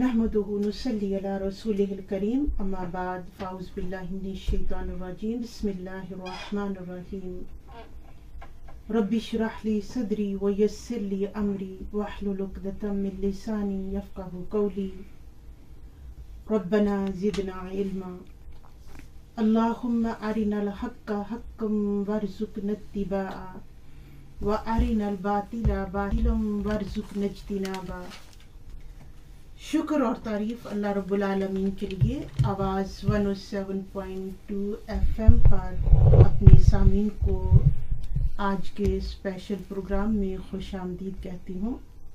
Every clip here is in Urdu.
नहमदुहु नुसल्ली अला रसूलिहिल करीम अम्मा बाद फ़ाउज़ बिल्लाहि मिनश शैतानिर रजीम बिस्मिल्लाहिर रहमानिर रहीम रब्बि इश्रह ली सदरी व यस्सिर ली अमरी वहलुल उक़दतम मिन लिसानी यफ़क़हू क़ौली रब्बना ज़िदना इल्मा अल्लाहुम्मा अरिनल हक़्क़ हक़्क़म वरज़ुक़ना इत्तिबाअ व अरिनल बातिला बातिलन वरज़ुक़ना इज्तिनाबा। शुक्र और तारीफ अल्लाह रब्बुल आलमीन के लिए आवाज़ 107.2 FM पर अपने सामीन को आज के स्पेशल प्रोग्राम में खुश आमदीद कहती हूँ।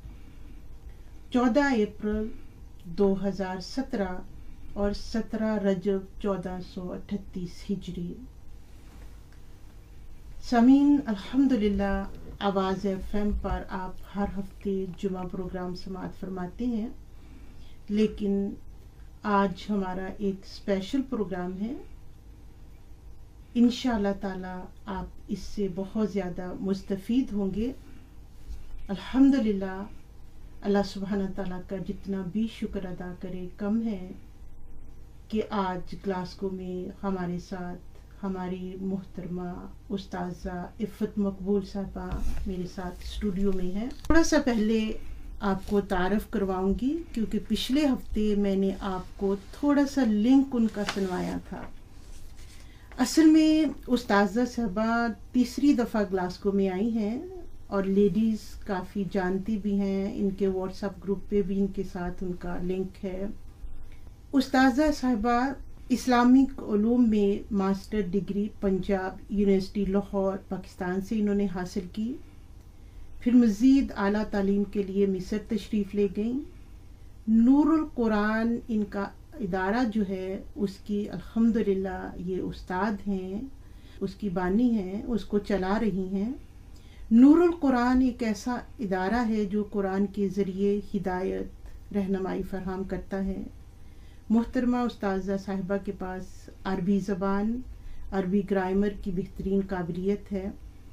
14 अप्रैल 2017 और 17 रजब 1438 हिजरी। सामीन अल्हम्दुलिल्लाह आवाज़ FM पर आप हर हफ्ते जुमा प्रोग्राम समाअत फरमाते हैं, लेकिन आज हमारा एक स्पेशल प्रोग्राम है। इंशाअल्लाह ताला आप इससे बहुत ज़्यादा मुस्तफ़ीद होंगे। अल्हम्दुलिल्लाह, अल्लाह सुब्हाना ताला का जितना भी शुक्र अदा करे कम है कि आज ग्लासगो में हमारे साथ हमारी मुहतरमा उस्ताज़ा इफ़्फ़त मकबूल साहबा मेरे साथ स्टूडियो में है। थोड़ा सा पहले आपको तारफ़ करवाऊंगी क्योंकि पिछले हफ्ते मैंने आपको थोड़ा सा लिंक उनका सुनवाया था। असल में उस्ताज़ा साहबा तीसरी दफ़ा ग्लासगो में आई हैं और लेडीज़ काफ़ी जानती भी हैं। इनके व्हाट्सएप ग्रुप पे भी इनके साथ उनका लिंक है। उस्ताज़ा साहबा इस्लामिक उलूम में master degree Punjab university Lahore Pakistan से इन्होंने हासिल की। फिर मज़ीद आला तालीम के लिए मिस्र तशरीफ़ ले गईं। नूरुल कुरान इनका इदारा जो है उसकी अल्हम्दुलिल्लाह ये उस्ताद हैं, उसकी बानी हैं, उसको चला रही हैं। नूरुल कुरान एक ऐसा इदारा है जो कुरान के ज़रिए हिदायत रहनुमाई फराहम करता है। मुहतरमा उस्ताज़ा साहिबा के पास अरबी ज़बान अरबी ग्रामर की बेहतरीन काबिलियत है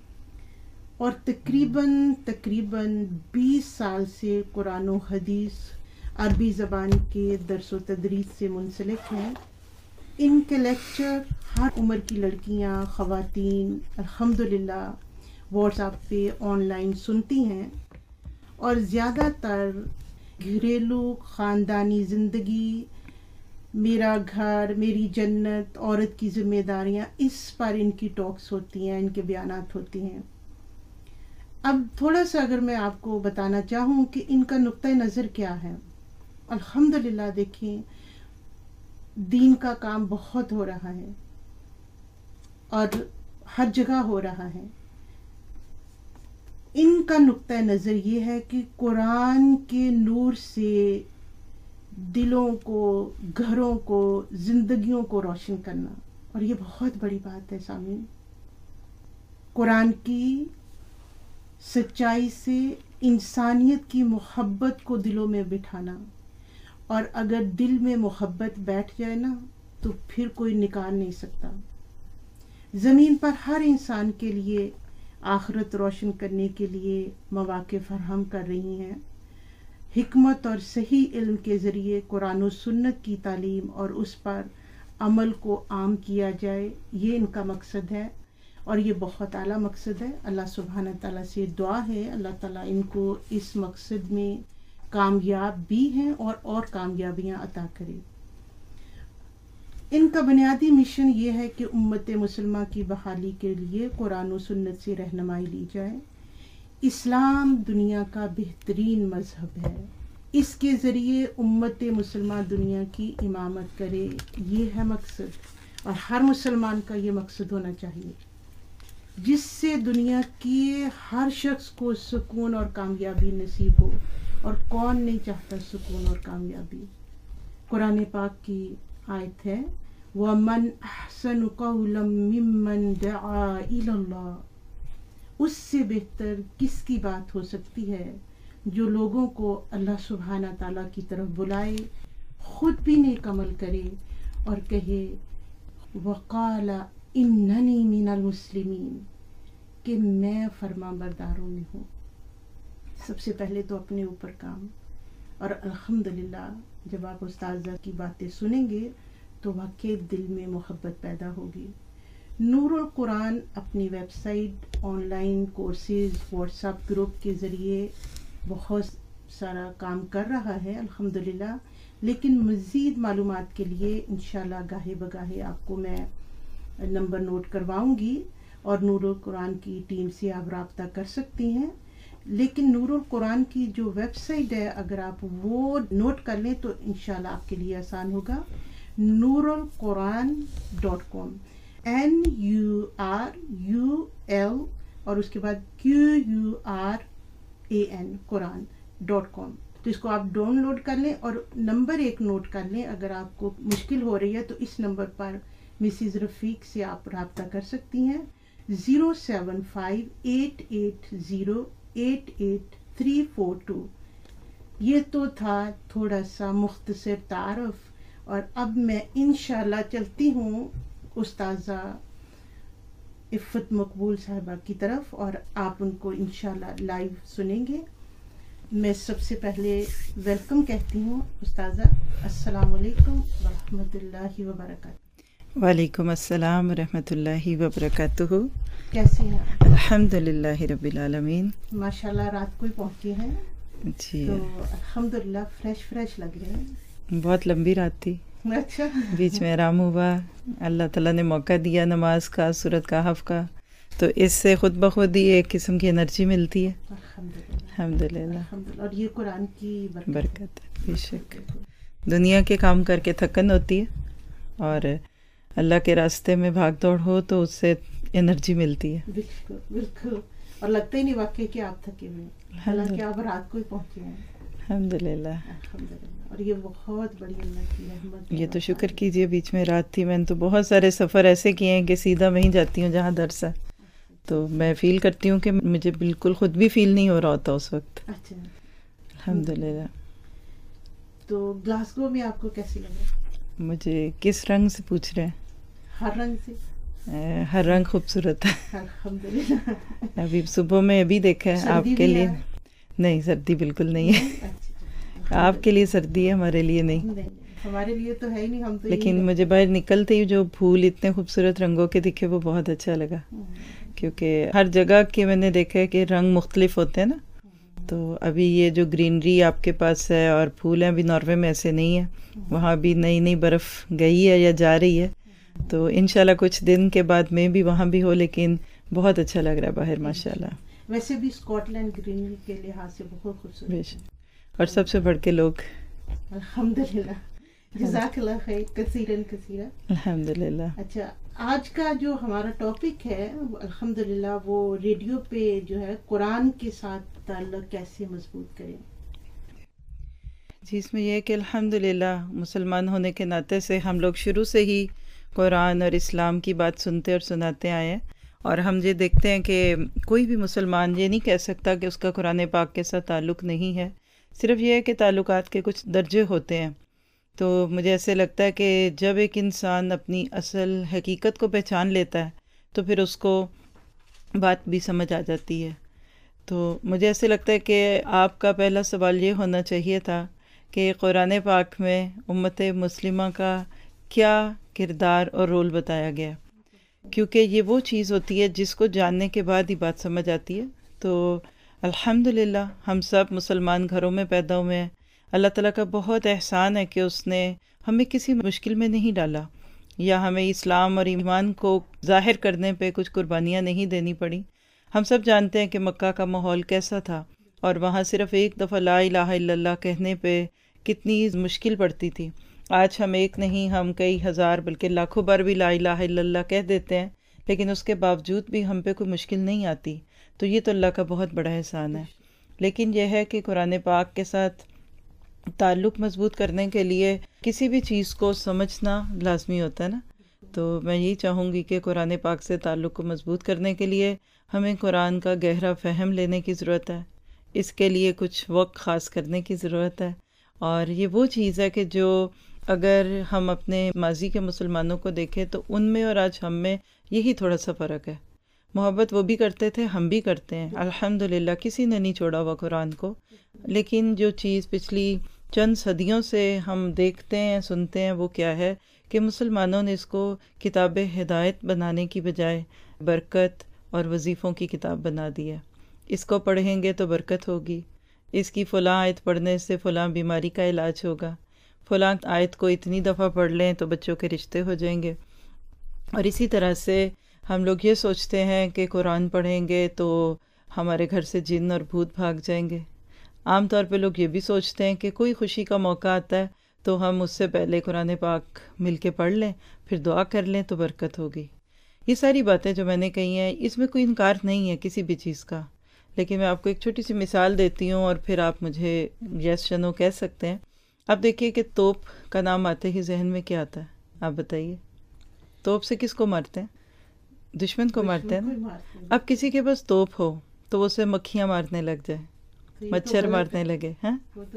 और तकरीबन 20 साल से कुरान और हदीस अरबी ज़बान के दर्स व तदरीस से मुंसलिक हैं। इनके लेक्चर हर उम्र की लड़कियां ख़वातीन अल्हम्दुलिल्लाह व्हाट्सएप पे ऑनलाइन सुनती हैं और ज़्यादातर घरेलू ख़ानदानी ज़िंदगी, मेरा घर मेरी जन्नत, औरत की ज़िम्मेदारियां, इस पर इनकी टॉक्स होती हैं, इनके बयानात होती हैं। अब थोड़ा सा अगर मैं आपको बताना चाहूँ कि इनका नुक्ता नज़र क्या है। अल्हम्दुलिल्लाह देखें, दीन का काम बहुत हो रहा है और हर जगह हो रहा है। इनका नुक्ता नज़र ये है कि कुरान के नूर से दिलों को, घरों को, जिंदगियों को रोशन करना, और ये बहुत बड़ी बात है सामीन। कुरान की सच्चाई से इंसानियत की मोहब्बत को दिलों में बिठाना, और अगर दिल में मोहब्बत बैठ जाए ना तो फिर कोई निकाल नहीं सकता। ज़मीन पर हर इंसान के लिए आखिरत रोशन करने के लिए मौक़े फराहम कर रही हैं। हिकमत और सही इल्म के ज़रिए कुरान और सुन्नत की तालीम और उस पर अमल को आम किया जाए, ये इनका मकसद है और ये बहुत आला मकसद है। अल्लाह सुब्हाना ताला से दुआ है अल्लाह ताला इनको इस मकसद में कामयाब भी हैं और कामयाबियां अता करे। इनका बुनियादी मिशन ये है कि उम्मत मुसलमान की बहाली के लिए कुरान और सुन्नत से रहनुमाई ली जाए। इस्लाम दुनिया का बेहतरीन मज़हब है, इसके ज़रिए उम्मत मुसलमान दुनिया की इमामत करे, ये है मकसद, और हर मुसलमान का ये मकसद होना चाहिए, जिससे दुनिया के हर शख्स को सुकून और कामयाबी नसीब हो। और कौन नहीं चाहता सुकून और कामयाबी। कुरान पाक की आयत है, वमन अहसनु क़ौलन मिम्मन दआ इलल्लाह। उससे बेहतर किसकी बात हो सकती है जो लोगों को अल्लाह सुब्हाना ताला की तरफ बुलाए, खुद भी नेक अमल करे और कहे वक़ाला इन्ननी मिनल मुस्लिमीन, कि मैं फरमाबरदारों में हूँ। सबसे पहले तो अपने ऊपर काम, और अल्हम्दुलिल्लाह جب آپ استاذہ کی باتیں سنیں گے تو واقعی دل میں محبت پیدا ہوگی. نور القرآن اپنی website, online courses, WhatsApp group کے ذریعے بہت سارا کام کر رہا ہے الحمدللہ. لیکن مزید معلومات کے لیے انشاءاللہ گاہے بگاہے آپ کو میں نمبر نوٹ کرواؤں گی اور نور القرآن کی ٹیم سے آپ رابطہ کر سکتی ہیں. لیکن نور القرآن کی جو ویب سائٹ ہے اگر آپ وہ نوٹ کر لیں تو انشاءاللہ آپ کے لیے آسان ہوگا. nurulquran.com NURUL اور اس کے بعد QURAN Quran.com. تو اس کو آپ ڈاؤن لوڈ کر لیں اور نمبر ایک نوٹ کر لیں. اگر آپ کو مشکل ہو رہی ہے تو اس نمبر پر مسز رفیق سے آپ رابطہ کر سکتی ہیں. 075-880-88342. یہ تو تھا تھوڑا سا مختصر تعارف اور اب میں انشاءاللہ چلتی ہوں استاذہ عفت مقبول صاحبہ کی طرف اور آپ ان کو انشاءاللہ لائیو سنیں گے. میں سب سے پہلے ویلکم کہتی ہوں استاذہ. السلام علیکم ورحمۃ اللہ وبرکاتہ. وعلیکم السلام ورحمۃ اللہ وبرکاتہ. کیسی ہیں؟ الحمد للہ رب العالمین. ماشاءاللہ رات کو ہی پہنچی ہیں جی تو الحمدللہ فریش لگ رہے ہیں. بہت لمبی رات تھی. اچھا. بیچ میں آرام ہوا. اللہ تعالیٰ نے موقع دیا نماز کا، سورۃ کہف کا، تو اس سے خود بخود ہی ایک قسم کی انرجی ملتی ہے. الحمد للہ. اور یہ قرآن کی برکت ہے. بے شک دنیا کے کام کر کے تھکن ہوتی ہے اور اللہ کے راستے میں بھاگ دوڑ ہو تو اس سے انرجی ملتی ہے. بالکل. اور لگتا ہی نہیں واقعی کہ آپ تھکے ہوئے، حالانکہ آپ رات کو ہی پہنچے ہیں. الحمد للہ. اور یہ بہت بڑی اللہ کی رحمت. یہ تو شکر کیجئے بیچ میں رات تھی. میں نے تو بہت سارے سفر ایسے کیے ہیں کہ سیدھا وہیں جاتی ہوں جہاں درس ہے، تو میں فیل کرتی ہوں کہ مجھے بالکل خود بھی فیل نہیں ہو رہا ہوتا اس وقت. اچھا. الحمد للہ. تو گلاسگو میں آپ کو کیسی لگا؟ مجھے کس رنگ سے پوچھ رہے ہیں؟ ہر رنگ سے. ہر رنگ خوبصورت ہے. الحمدللہ. ابھی صبح میں ابھی دیکھا ہے آپ کے لیے. نہیں سردی بالکل نہیں ہے. آپ کے لیے سردی ہے، ہمارے لیے نہیں. ہمارے لیے تو ہے ہی نہیں. ہم تو لیکن مجھے باہر نکلتے ہی جو پھول اتنے خوبصورت رنگوں کے دکھے وہ بہت اچھا لگا، کیونکہ ہر جگہ کے میں نے دیکھا ہے کہ رنگ مختلف ہوتے ہیں نا. تو ابھی یہ جو گرینری آپ کے پاس ہے اور پھول ہیں، ابھی ناروے میں ایسے نہیں ہے. وہاں بھی نئی برف گئی ہے یا جا رہی ہے، تو انشاءاللہ کچھ دن کے بعد میں بھی وہاں بھی ہو. لیکن بہت اچھا لگ رہا ہے باہر ماشاءاللہ. ویسے بھی اسکاٹ لینڈ گرینری کے لحاظ سے بہت خوبصورت اور سب سے بڑھ کے لوگ. الحمدللہ. جزاک اللہ خیر کثیرن کثیرا. الحمدللہ. اچھا، آج کا جو ہمارا ٹاپک ہے الحمدللہ وہ ریڈیو پہ جو ہے قرآن کے ساتھ تعلق کیسے مضبوط کریں. جی اس میں یہ ہے کہ الحمدللہ مسلمان ہونے کے ناطے سے ہم لوگ شروع سے ہی قرآن اور اسلام کی بات سنتے اور سناتے آئے ہیں. اور ہم یہ دیکھتے ہیں کہ کوئی بھی مسلمان یہ نہیں کہہ سکتا کہ اس کا قرآن پاک کے ساتھ تعلق نہیں ہے. صرف یہ ہے کہ تعلقات کے کچھ درجے ہوتے ہیں. تو مجھے ایسے لگتا ہے کہ جب ایک انسان اپنی اصل حقیقت کو پہچان لیتا ہے تو پھر اس کو بات بھی سمجھ آ جاتی ہے. تو مجھے ایسے لگتا ہے کہ آپ کا پہلا سوال یہ ہونا چاہیے تھا کہ قرآن پاک میں امت مسلمہ کا کیا کردار اور رول بتایا گیا، کیونکہ یہ وہ چیز ہوتی ہے جس کو جاننے کے بعد ہی بات سمجھ آتی ہے. تو الحمدللہ ہم سب مسلمان گھروں میں پیدا ہوئے ہیں. اللہ تعالیٰ کا بہت احسان ہے کہ اس نے ہمیں کسی مشکل میں نہیں ڈالا یا ہمیں اسلام اور ایمان کو ظاہر کرنے پہ کچھ قربانیاں نہیں دینی پڑی. ہم سب جانتے ہیں کہ مکہ کا ماحول کیسا تھا اور وہاں صرف ایک دفعہ لا الہ الا اللہ کہنے پہ کتنی مشکل پڑتی تھی. آج ہم ایک نہیں، ہم کئی ہزار بلکہ لاکھوں بار بھی لا الہ الا اللہ کہہ دیتے ہیں، لیکن اس کے باوجود بھی ہم پہ کوئی مشکل نہیں آتی. تو یہ تو اللہ کا بہت بڑا احسان ہے. لیکن یہ ہے کہ قرآن پاک کے ساتھ تعلق مضبوط کرنے کے لیے کسی بھی چیز کو سمجھنا لازمی ہوتا ہے نا. تو میں یہی چاہوں گی کہ قرآن پاک سے تعلق کو مضبوط کرنے کے لیے ہمیں قرآن کا گہرا فہم لینے کی ضرورت ہے. اس کے لیے کچھ وقت خاص کرنے کی ضرورت ہے. اور یہ وہ چیز ہے کہ جو اگر ہم اپنے ماضی کے مسلمانوں کو دیکھیں تو ان میں اور آج ہم میں یہی تھوڑا سا فرق ہے. محبت وہ بھی کرتے تھے، ہم بھی کرتے ہیں الحمدللہ، کسی نے نہیں چھوڑا ہوا قرآن کو. لیکن جو چیز پچھلی چند صدیوں سے ہم دیکھتے ہیں سنتے ہیں وہ کیا ہے کہ مسلمانوں نے اس کو کتاب ہدایت بنانے کی بجائے برکت اور وظیفوں کی کتاب بنا دی ہے۔ اس کو پڑھیں گے تو برکت ہوگی، اس کی فلاں آیت پڑھنے سے فلاں بیماری کا علاج ہوگا، فلاں آیت کو اتنی دفعہ پڑھ لیں تو بچوں کے رشتے ہو جائیں گے۔ اور اسی طرح سے ہم لوگ یہ سوچتے ہیں کہ قرآن پڑھیں گے تو ہمارے گھر سے جن اور بھوت بھاگ جائیں گے۔ عام طور پہ لوگ یہ بھی سوچتے ہیں کہ کوئی خوشی کا موقع آتا ہے تو ہم اس سے پہلے قرآن پاک مل کے پڑھ لیں، پھر دعا کر لیں تو برکت ہوگی۔ یہ ساری باتیں جو میں نے کہی ہیں اس میں کوئی انکار نہیں ہے کسی بھی چیز کا، لیکن میں آپ کو ایک چھوٹی سی مثال دیتی ہوں اور پھر آپ مجھے یس یا نو کہہ سکتے ہیں۔ اب دیکھیے کہ توپ کا نام آتے ہی ذہن میں کیا آتا ہے؟ آپ بتائیے، توپ سے کس کو مارتے ہیں؟ دشمن کو مارتے ہیں نا۔ اب کسی کے پاس توپ ہو تو وہ اسے مکھیاں مارنے لگ جائے، مچھر مارنے لگے ہیں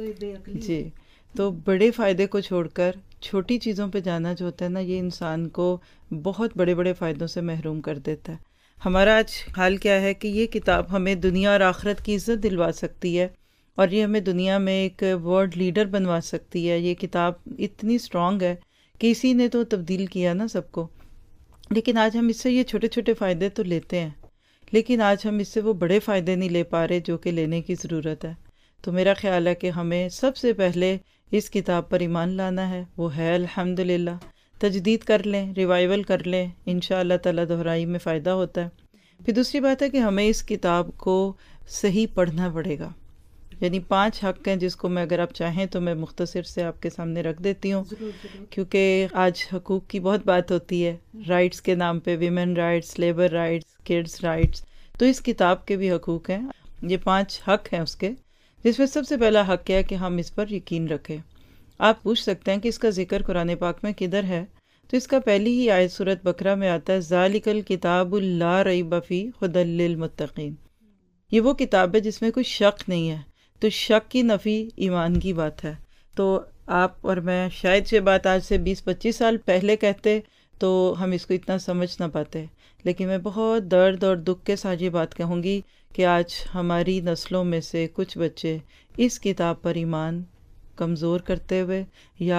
جی، تو بڑے فائدے کو چھوڑ کر چھوٹی چیزوں پہ جانا جو ہوتا ہے نا، یہ انسان کو بہت بڑے بڑے فائدوں سے محروم کر دیتا ہے۔ ہمارا آج حال کیا ہے کہ یہ کتاب ہمیں دنیا اور آخرت کی عزت دلوا سکتی ہے، اور یہ ہمیں دنیا میں ایک ورلڈ لیڈر بنوا سکتی ہے۔ یہ کتاب اتنی اسٹرانگ ہے کہ اسی نے تو تبدیل کیا نا سب کو، لیکن آج ہم اس سے یہ چھوٹے چھوٹے فائدے تو لیتے ہیں، لیکن آج ہم اس سے وہ بڑے فائدے نہیں لے پا رہے جو کہ لینے کی ضرورت ہے۔ تو میرا خیال ہے کہ ہمیں سب سے پہلے اس کتاب پر ایمان لانا ہے، وہ ہے الحمدللہ۔ تجدید کر لیں، ریوائیول کر لیں، انشاءاللہ تعالیٰ دہرائی میں فائدہ ہوتا ہے۔ پھر دوسری بات ہے کہ ہمیں اس کتاب کو صحیح پڑھنا پڑے گا، یعنی 5 حق ہیں جس کو میں اگر آپ چاہیں تو میں مختصر سے آپ کے سامنے رکھ دیتی ہوں، کیونکہ آج حقوق کی بہت بات ہوتی ہے، رائٹس کے نام پہ، women rights, labour rights, kids rights, تو اس کتاب کے بھی حقوق ہیں۔ یہ 5 حق ہیں اس کے، جس میں سب سے پہلا حق ہے کہ ہم اس پر یقین رکھیں۔ آپ پوچھ سکتے ہیں کہ اس کا ذکر قرآن پاک میں کدھر ہے، تو اس کا پہلی ہی آیت سورۃ بقرہ میں آتا ہے، ذالک الکتاب لا ریب فیہ ھدی للمتقین۔ یہ وہ کتاب ہے جس میں کوئی شک نہیں ہے، تو شک کی نفی ایمان کی بات ہے۔ تو آپ اور میں شاید یہ بات آج سے 20-25 سال پہلے کہتے تو ہم اس کو اتنا سمجھ نہ پاتے، لیکن میں بہت درد اور دکھ کے ساتھ یہ بات کہوں گی کہ آج ہماری نسلوں میں سے کچھ بچے اس کتاب پر ایمان کمزور کرتے ہوئے یا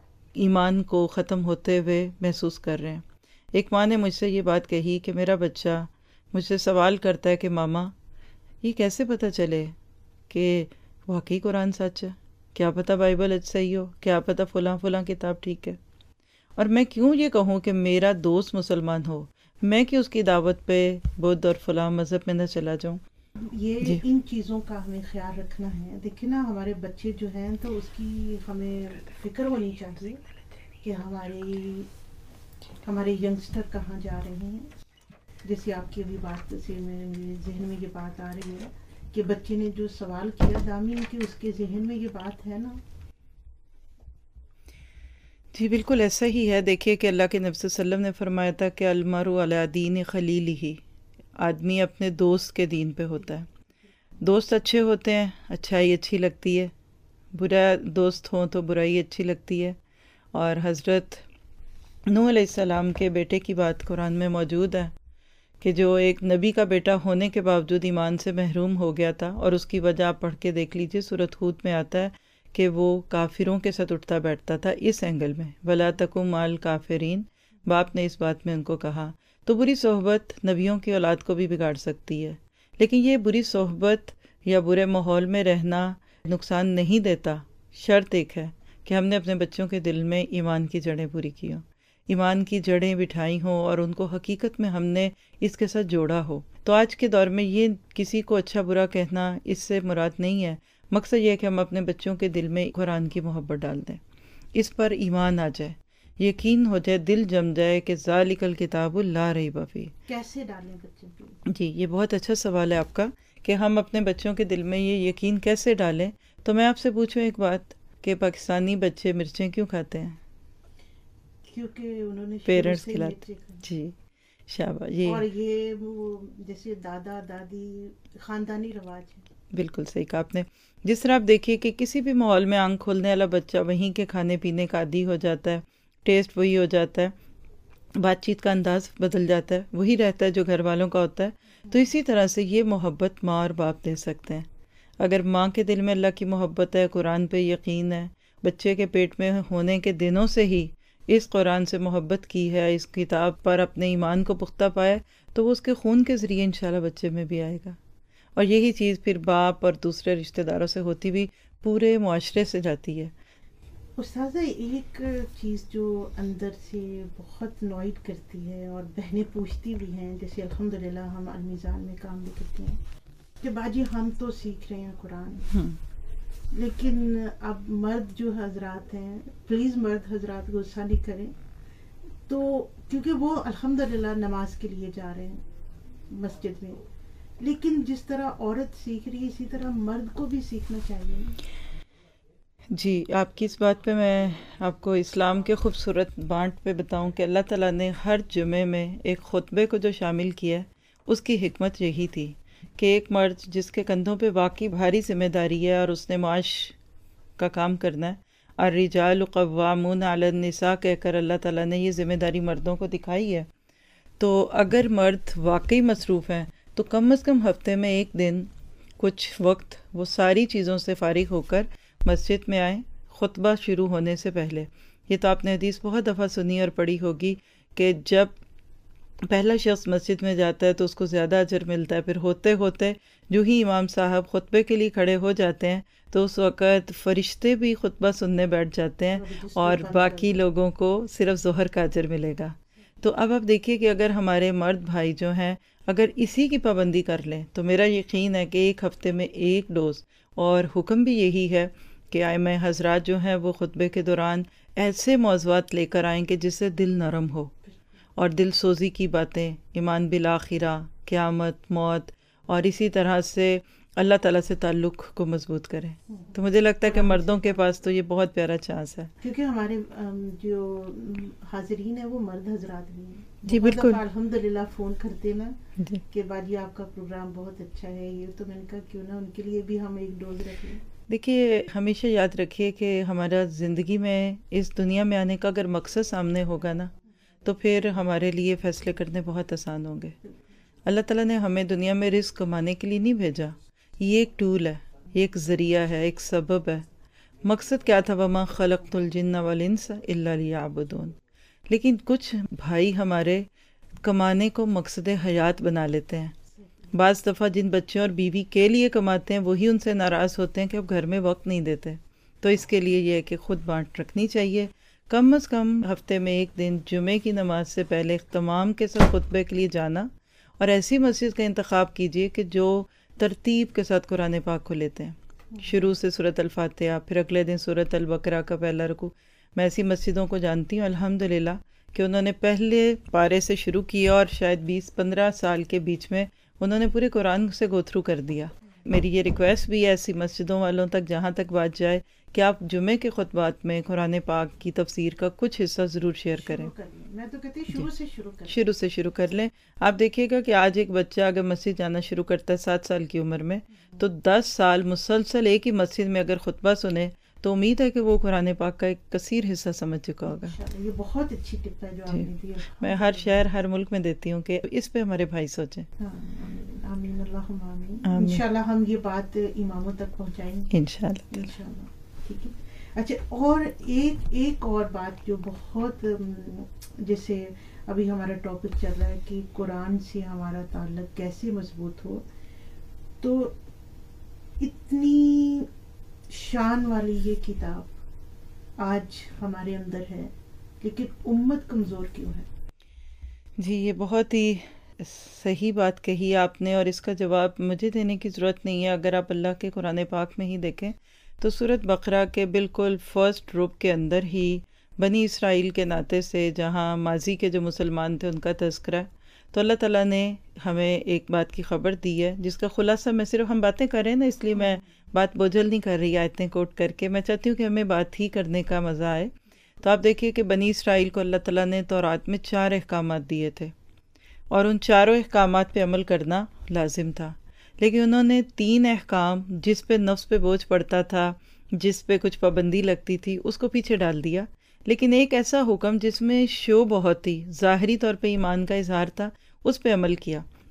ایمان کو ختم ہوتے ہوئے محسوس کر رہے ہیں۔ ایک ماں نے مجھ سے یہ بات کہی کہ میرا بچہ مجھ سے سوال کرتا ہے کہ ماما یہ کیسے پتہ چلے کہ واقعی قرآن سچ ہے، کیا پتہ بائبل صحیح ہو، کیا پتہ فلاں فلاں کتاب ٹھیک ہے، اور میں کیوں یہ کہوں کہ میرا دوست مسلمان ہو، میں کہ اس کی دعوت پہ بدھ اور فلاں مذہب میں نہ چلا جاؤں۔ یہ ان چیزوں کا ہمیں خیال رکھنا ہے۔ دیکھیں نا، ہمارے بچے جو ہیں تو اس کی ہمیں فکر ہونی چاہیے کہ ہمارے ینگسٹر کہاں جا رہے ہیں۔ جیسے آپ کی ابھی بات سے میرے ذہن میں یہ بات آ رہی ہے کہ بچے نے جو سوال کیا دامین، کہ اس کے ذہن میں یہ بات ہے نا۔ جی بالکل ایسا ہی ہے۔ دیکھیے کہ اللہ کے نبی صلی اللہ علیہ وسلم نے فرمایا تھا کہ المرء علی دین خلیلہ، آدمی اپنے دوست کے دین پہ ہوتا ہے۔ دوست اچھے ہوتے ہیں، اچھائی اچھی لگتی ہے، برا دوست ہوں تو برائی اچھی لگتی ہے۔ اور حضرت نوح علیہ السلام کے بیٹے کی بات قرآن میں موجود ہے کہ جو ایک نبی کا بیٹا ہونے کے باوجود ایمان سے محروم ہو گیا تھا، اور اس کی وجہ آپ پڑھ کے دیکھ لیجئے، سورۃ ہود میں آتا ہے کہ وہ کافروں کے ساتھ اٹھتا بیٹھتا تھا۔ اس اینگل میں وَلَا تَکُن مَعَ الْکَافِرِینَ، باپ نے اس بات میں ان کو کہا۔ تو بری صحبت نبیوں کی اولاد کو بھی بگاڑ سکتی ہے، لیکن یہ بری صحبت یا برے ماحول میں رہنا نقصان نہیں دیتا۔ شرط ایک ہے کہ ہم نے اپنے بچوں کے دل میں ایمان کی جڑیں پوری کی ہوں، ایمان کی جڑیں بٹھائی ہوں، اور ان کو حقیقت میں ہم نے اس کے ساتھ جوڑا ہو۔ تو آج کے دور میں یہ کسی کو اچھا برا کہنا اس سے مراد نہیں ہے، مقصد یہ ہے کہ ہم اپنے بچوں کے دل میں قرآن کی محبت ڈال دیں، اس پر ایمان آ جائے، یقین ہو جائے، دل جم جائے کہ ذالک الکتاب لا ریب فیہ۔ کیسے ڈالیں بچوں کو؟ جی یہ بہت اچھا سوال ہے آپ کا کہ ہم اپنے بچوں کے دل میں یہ یقین کیسے ڈالیں۔ تو میں آپ سے پوچھوں ایک بات کہ پاکستانی بچے مرچیں کیوں کھاتے ہیں؟ کیونکہ انہوں نے پیرنٹس کھلاتے۔ جی شاباش، اور یہ جیسے دادا دادی خاندانی رواج ہے۔ بالکل صحیح کہا آپ نے۔ جس طرح آپ دیکھیے کہ کسی بھی ماحول میں آنکھ کھولنے والا بچہ وہیں کے کھانے پینے کا عادی ہو جاتا ہے، ٹیسٹ وہی ہو جاتا ہے، بات چیت کا انداز بدل جاتا ہے، وہی رہتا ہے جو گھر والوں کا ہوتا ہے۔ تو اسی طرح سے یہ محبت ماں اور باپ دے سکتے ہیں۔ اگر ماں کے دل میں اللہ کی محبت ہے، قرآن پہ یقین ہے، بچے کے پیٹ میں ہونے کے دنوں سے ہی اس قرآن سے محبت کی ہے، اس کتاب پر اپنے ایمان کو پختہ پایا، تو وہ اس کے خون کے ذریعے انشاءاللہ بچے میں بھی آئے گا، اور یہی چیز پھر باپ اور دوسرے رشتہ داروں سے ہوتی بھی پورے معاشرے سے جاتی ہے۔ استاذہ ایک چیز جو اندر سے بہت نوائٹ کرتی ہے اور بہنیں پوچھتی بھی ہیں، جیسے الحمدللہ ہم المیزان میں کام بھی کرتے ہیں کہ باجی ہم تو سیکھ رہے ہیں قرآن، لیکن اب مرد جو حضرات ہیں، پلیز مرد حضرات غصہ نہیں کریں، تو کیونکہ وہ الحمدللہ نماز کے لیے جا رہے ہیں مسجد میں، لیکن جس طرح عورت سیکھ رہی ہے اسی طرح مرد کو بھی سیکھنا چاہیے۔ جی، آپ کی اس بات پہ میں آپ کو اسلام کے خوبصورت بانٹ پہ بتاؤں کہ اللہ تعالیٰ نے ہر جمعے میں ایک خطبے کو جو شامل کیا ہے، اس کی حکمت یہی تھی کہ ایک مرد جس کے کندھوں پہ واقعی بھاری ذمہ داری ہے اور اس نے معاش کا کام کرنا ہے، الرجال قوامون علی النساء کہہ کر اللہ تعالیٰ نے یہ ذمہ داری مردوں کو دکھائی ہے، تو اگر مرد واقعی مصروف ہیں تو کم از کم ہفتے میں ایک دن کچھ وقت وہ ساری چیزوں سے فارغ ہو کر مسجد میں آئیں خطبہ شروع ہونے سے پہلے۔ یہ تو آپ نے حدیث بہت دفعہ سنی اور پڑھی ہوگی کہ جب پہلا شخص مسجد میں جاتا ہے تو اس کو زیادہ اجر ملتا ہے، پھر ہوتے ہوتے جو ہی امام صاحب خطبے کے لیے کھڑے ہو جاتے ہیں تو اس وقت فرشتے بھی خطبہ سننے بیٹھ جاتے ہیں اور باقی لوگوں کو صرف ظہر کا اجر ملے گا۔ تو اب آپ دیکھیے کہ اگر ہمارے مرد بھائی جو ہیں اگر اسی کی پابندی کر لیں تو میرا یقین ہے کہ ایک ہفتے میں ایک ڈوز، اور حکم بھی یہی ہے کہ ائمہ حضرات جو ہیں وہ خطبے کے دوران ایسے موضوعات لے کر آئیں کہ جس سے دل نرم ہو، اور دل سوزی کی باتیں، ایمان بالآخرہ، قیامت، موت، اور اسی طرح سے اللہ تعالیٰ سے تعلق کو مضبوط کریں۔ تو مجھے لگتا ہے کہ مردوں کے پاس تو یہ بہت پیارا چانس ہے، کیونکہ ہمارے جو حاضرین ہیں وہ مرد حضرات بھی ہیں۔ جی بالکل، الحمدللہ فون کرتے نا جی کہ باجی آپ کا پروگرام بہت اچھا ہے، یہ تو میں نے کہا کیوں نہ ان کے لیے بھی ہم ایک ڈوز رکھ لیں۔ دیکھیے، ہمیشہ یاد رکھیے کہ ہمارا زندگی میں اس دنیا میں آنے کا اگر مقصد سامنے ہوگا نا تو پھر ہمارے لیے فیصلے کرنے بہت آسان ہوں گے۔ اللہ تعالیٰ نے ہمیں دنیا میں رزق کمانے کے لیے نہیں بھیجا، یہ ایک ٹول ہے، یہ ایک ذریعہ ہے، ایک سبب ہے۔ مقصد کیا تھا؟ وَمَا خَلَقْتُ الْجِنَّ وَالْإِنسَ إِلَّا لِيَعْبُدُونَ۔ لیکن کچھ بھائی ہمارے کمانے کو مقصد حیات بنا لیتے ہیں۔ بعض دفعہ جن بچوں اور بیوی کے لیے کماتے ہیں وہی ان سے ناراض ہوتے ہیں کہ اب گھر میں وقت نہیں دیتے۔ تو اس کے لیے یہ ہے کہ خود بانٹ رکھنی چاہیے، کم از کم ہفتے میں ایک دن جمعے کی نماز سے پہلے اختمام کے ساتھ خطبے کے لیے جانا، اور ایسی مسجد کا انتخاب کیجیے کہ جو ترتیب کے ساتھ قرآن پاک کو لیتے ہیں، شروع سے سورۃ الفاتحہ، پھر اگلے دن سورۃ البقرہ کا پہلا رکوع۔ میں ایسی مسجدوں کو جانتی ہوں الحمدللہ کہ انہوں نے پہلے پارے سے شروع کیا اور شاید 20-15 سال کے بیچ میں انہوں نے پورے قرآن سے گو تھرو کر دیا۔ میری یہ ریکویسٹ بھی ہے ایسی مسجدوں والوں تک جہاں تک بات جائے کہ آپ جمعے کے خطبات میں قرآن پاک کی تفسیر کا کچھ حصہ ضرور شیئر کریں۔ میں تو کہتی ہوں شروع سے شروع کر لیں۔ آپ دیکھیے گا کہ آج ایک بچہ اگر مسجد جانا شروع کرتا ہے 7 سال کی عمر میں، تو 10 سال مسلسل ایک ہی مسجد میں اگر خطبہ سنے تو امید ہے کہ وہ قرآن پاک کا ایک کثیر حصہ سمجھ چکا ہوگا۔ یہ بہت اچھی ٹپ ہے جو آپ نے دی۔ میں ہر شہر ہر ملک میں دیتی ہوں کہ اس پہ ہمارے بھائی سوچیں۔ آمین، اللہم آمین۔ انشاءاللہ ہم یہ بات اماموں تک پہنچائیں گے انشاءاللہ۔ ٹھیک ہے۔ اچھا، اور ایک اور بات جو بہت، جیسے ابھی ہمارا ٹاپک چل رہا ہے کہ قرآن سے ہمارا تعلق کیسے مضبوط ہو، تو اتنی شان والی یہ کتاب آج ہمارے اندر ہے لیکن امت کمزور کیوں ہے؟ جی، یہ بہت ہی صحیح بات کہی آپ نے، اور اس کا جواب مجھے دینے کی ضرورت نہیں ہے۔ اگر آپ اللہ کے قرآن پاک میں ہی دیکھیں تو سورۃ بقرہ کے بالکل فرسٹ رکوع کے اندر ہی بنی اسرائیل کے ناطے سے جہاں ماضی کے جو مسلمان تھے ان کا تذکرہ ہے، تو اللہ تعالیٰ نے ہمیں ایک بات کی خبر دی ہے جس کا خلاصہ، میں صرف ہم باتیں کر رہے ہیں نا، اس لیے میں بات بوجھل نہیں کر رہی آیتیں کوٹ کر کے، میں چاہتی ہوں کہ ہمیں بات ہی کرنے کا مزہ آئے۔ تو آپ دیکھیے کہ بنی اسرائیل کو اللہ تعالیٰ نے تورات میں 4 احکامات دیے تھے، اور ان 4 احکامات پہ عمل کرنا لازم تھا، لیکن انہوں نے 3 احکام جس پہ نفس پہ بوجھ پڑتا تھا، جس پہ کچھ پابندی لگتی تھی، اس کو پیچھے ڈال دیا، لیکن ایک ایسا حکم جس میں شو بہت تھی، ظاہری طور پہ ایمان کا اظہار تھا، اس پہ عمل کیا۔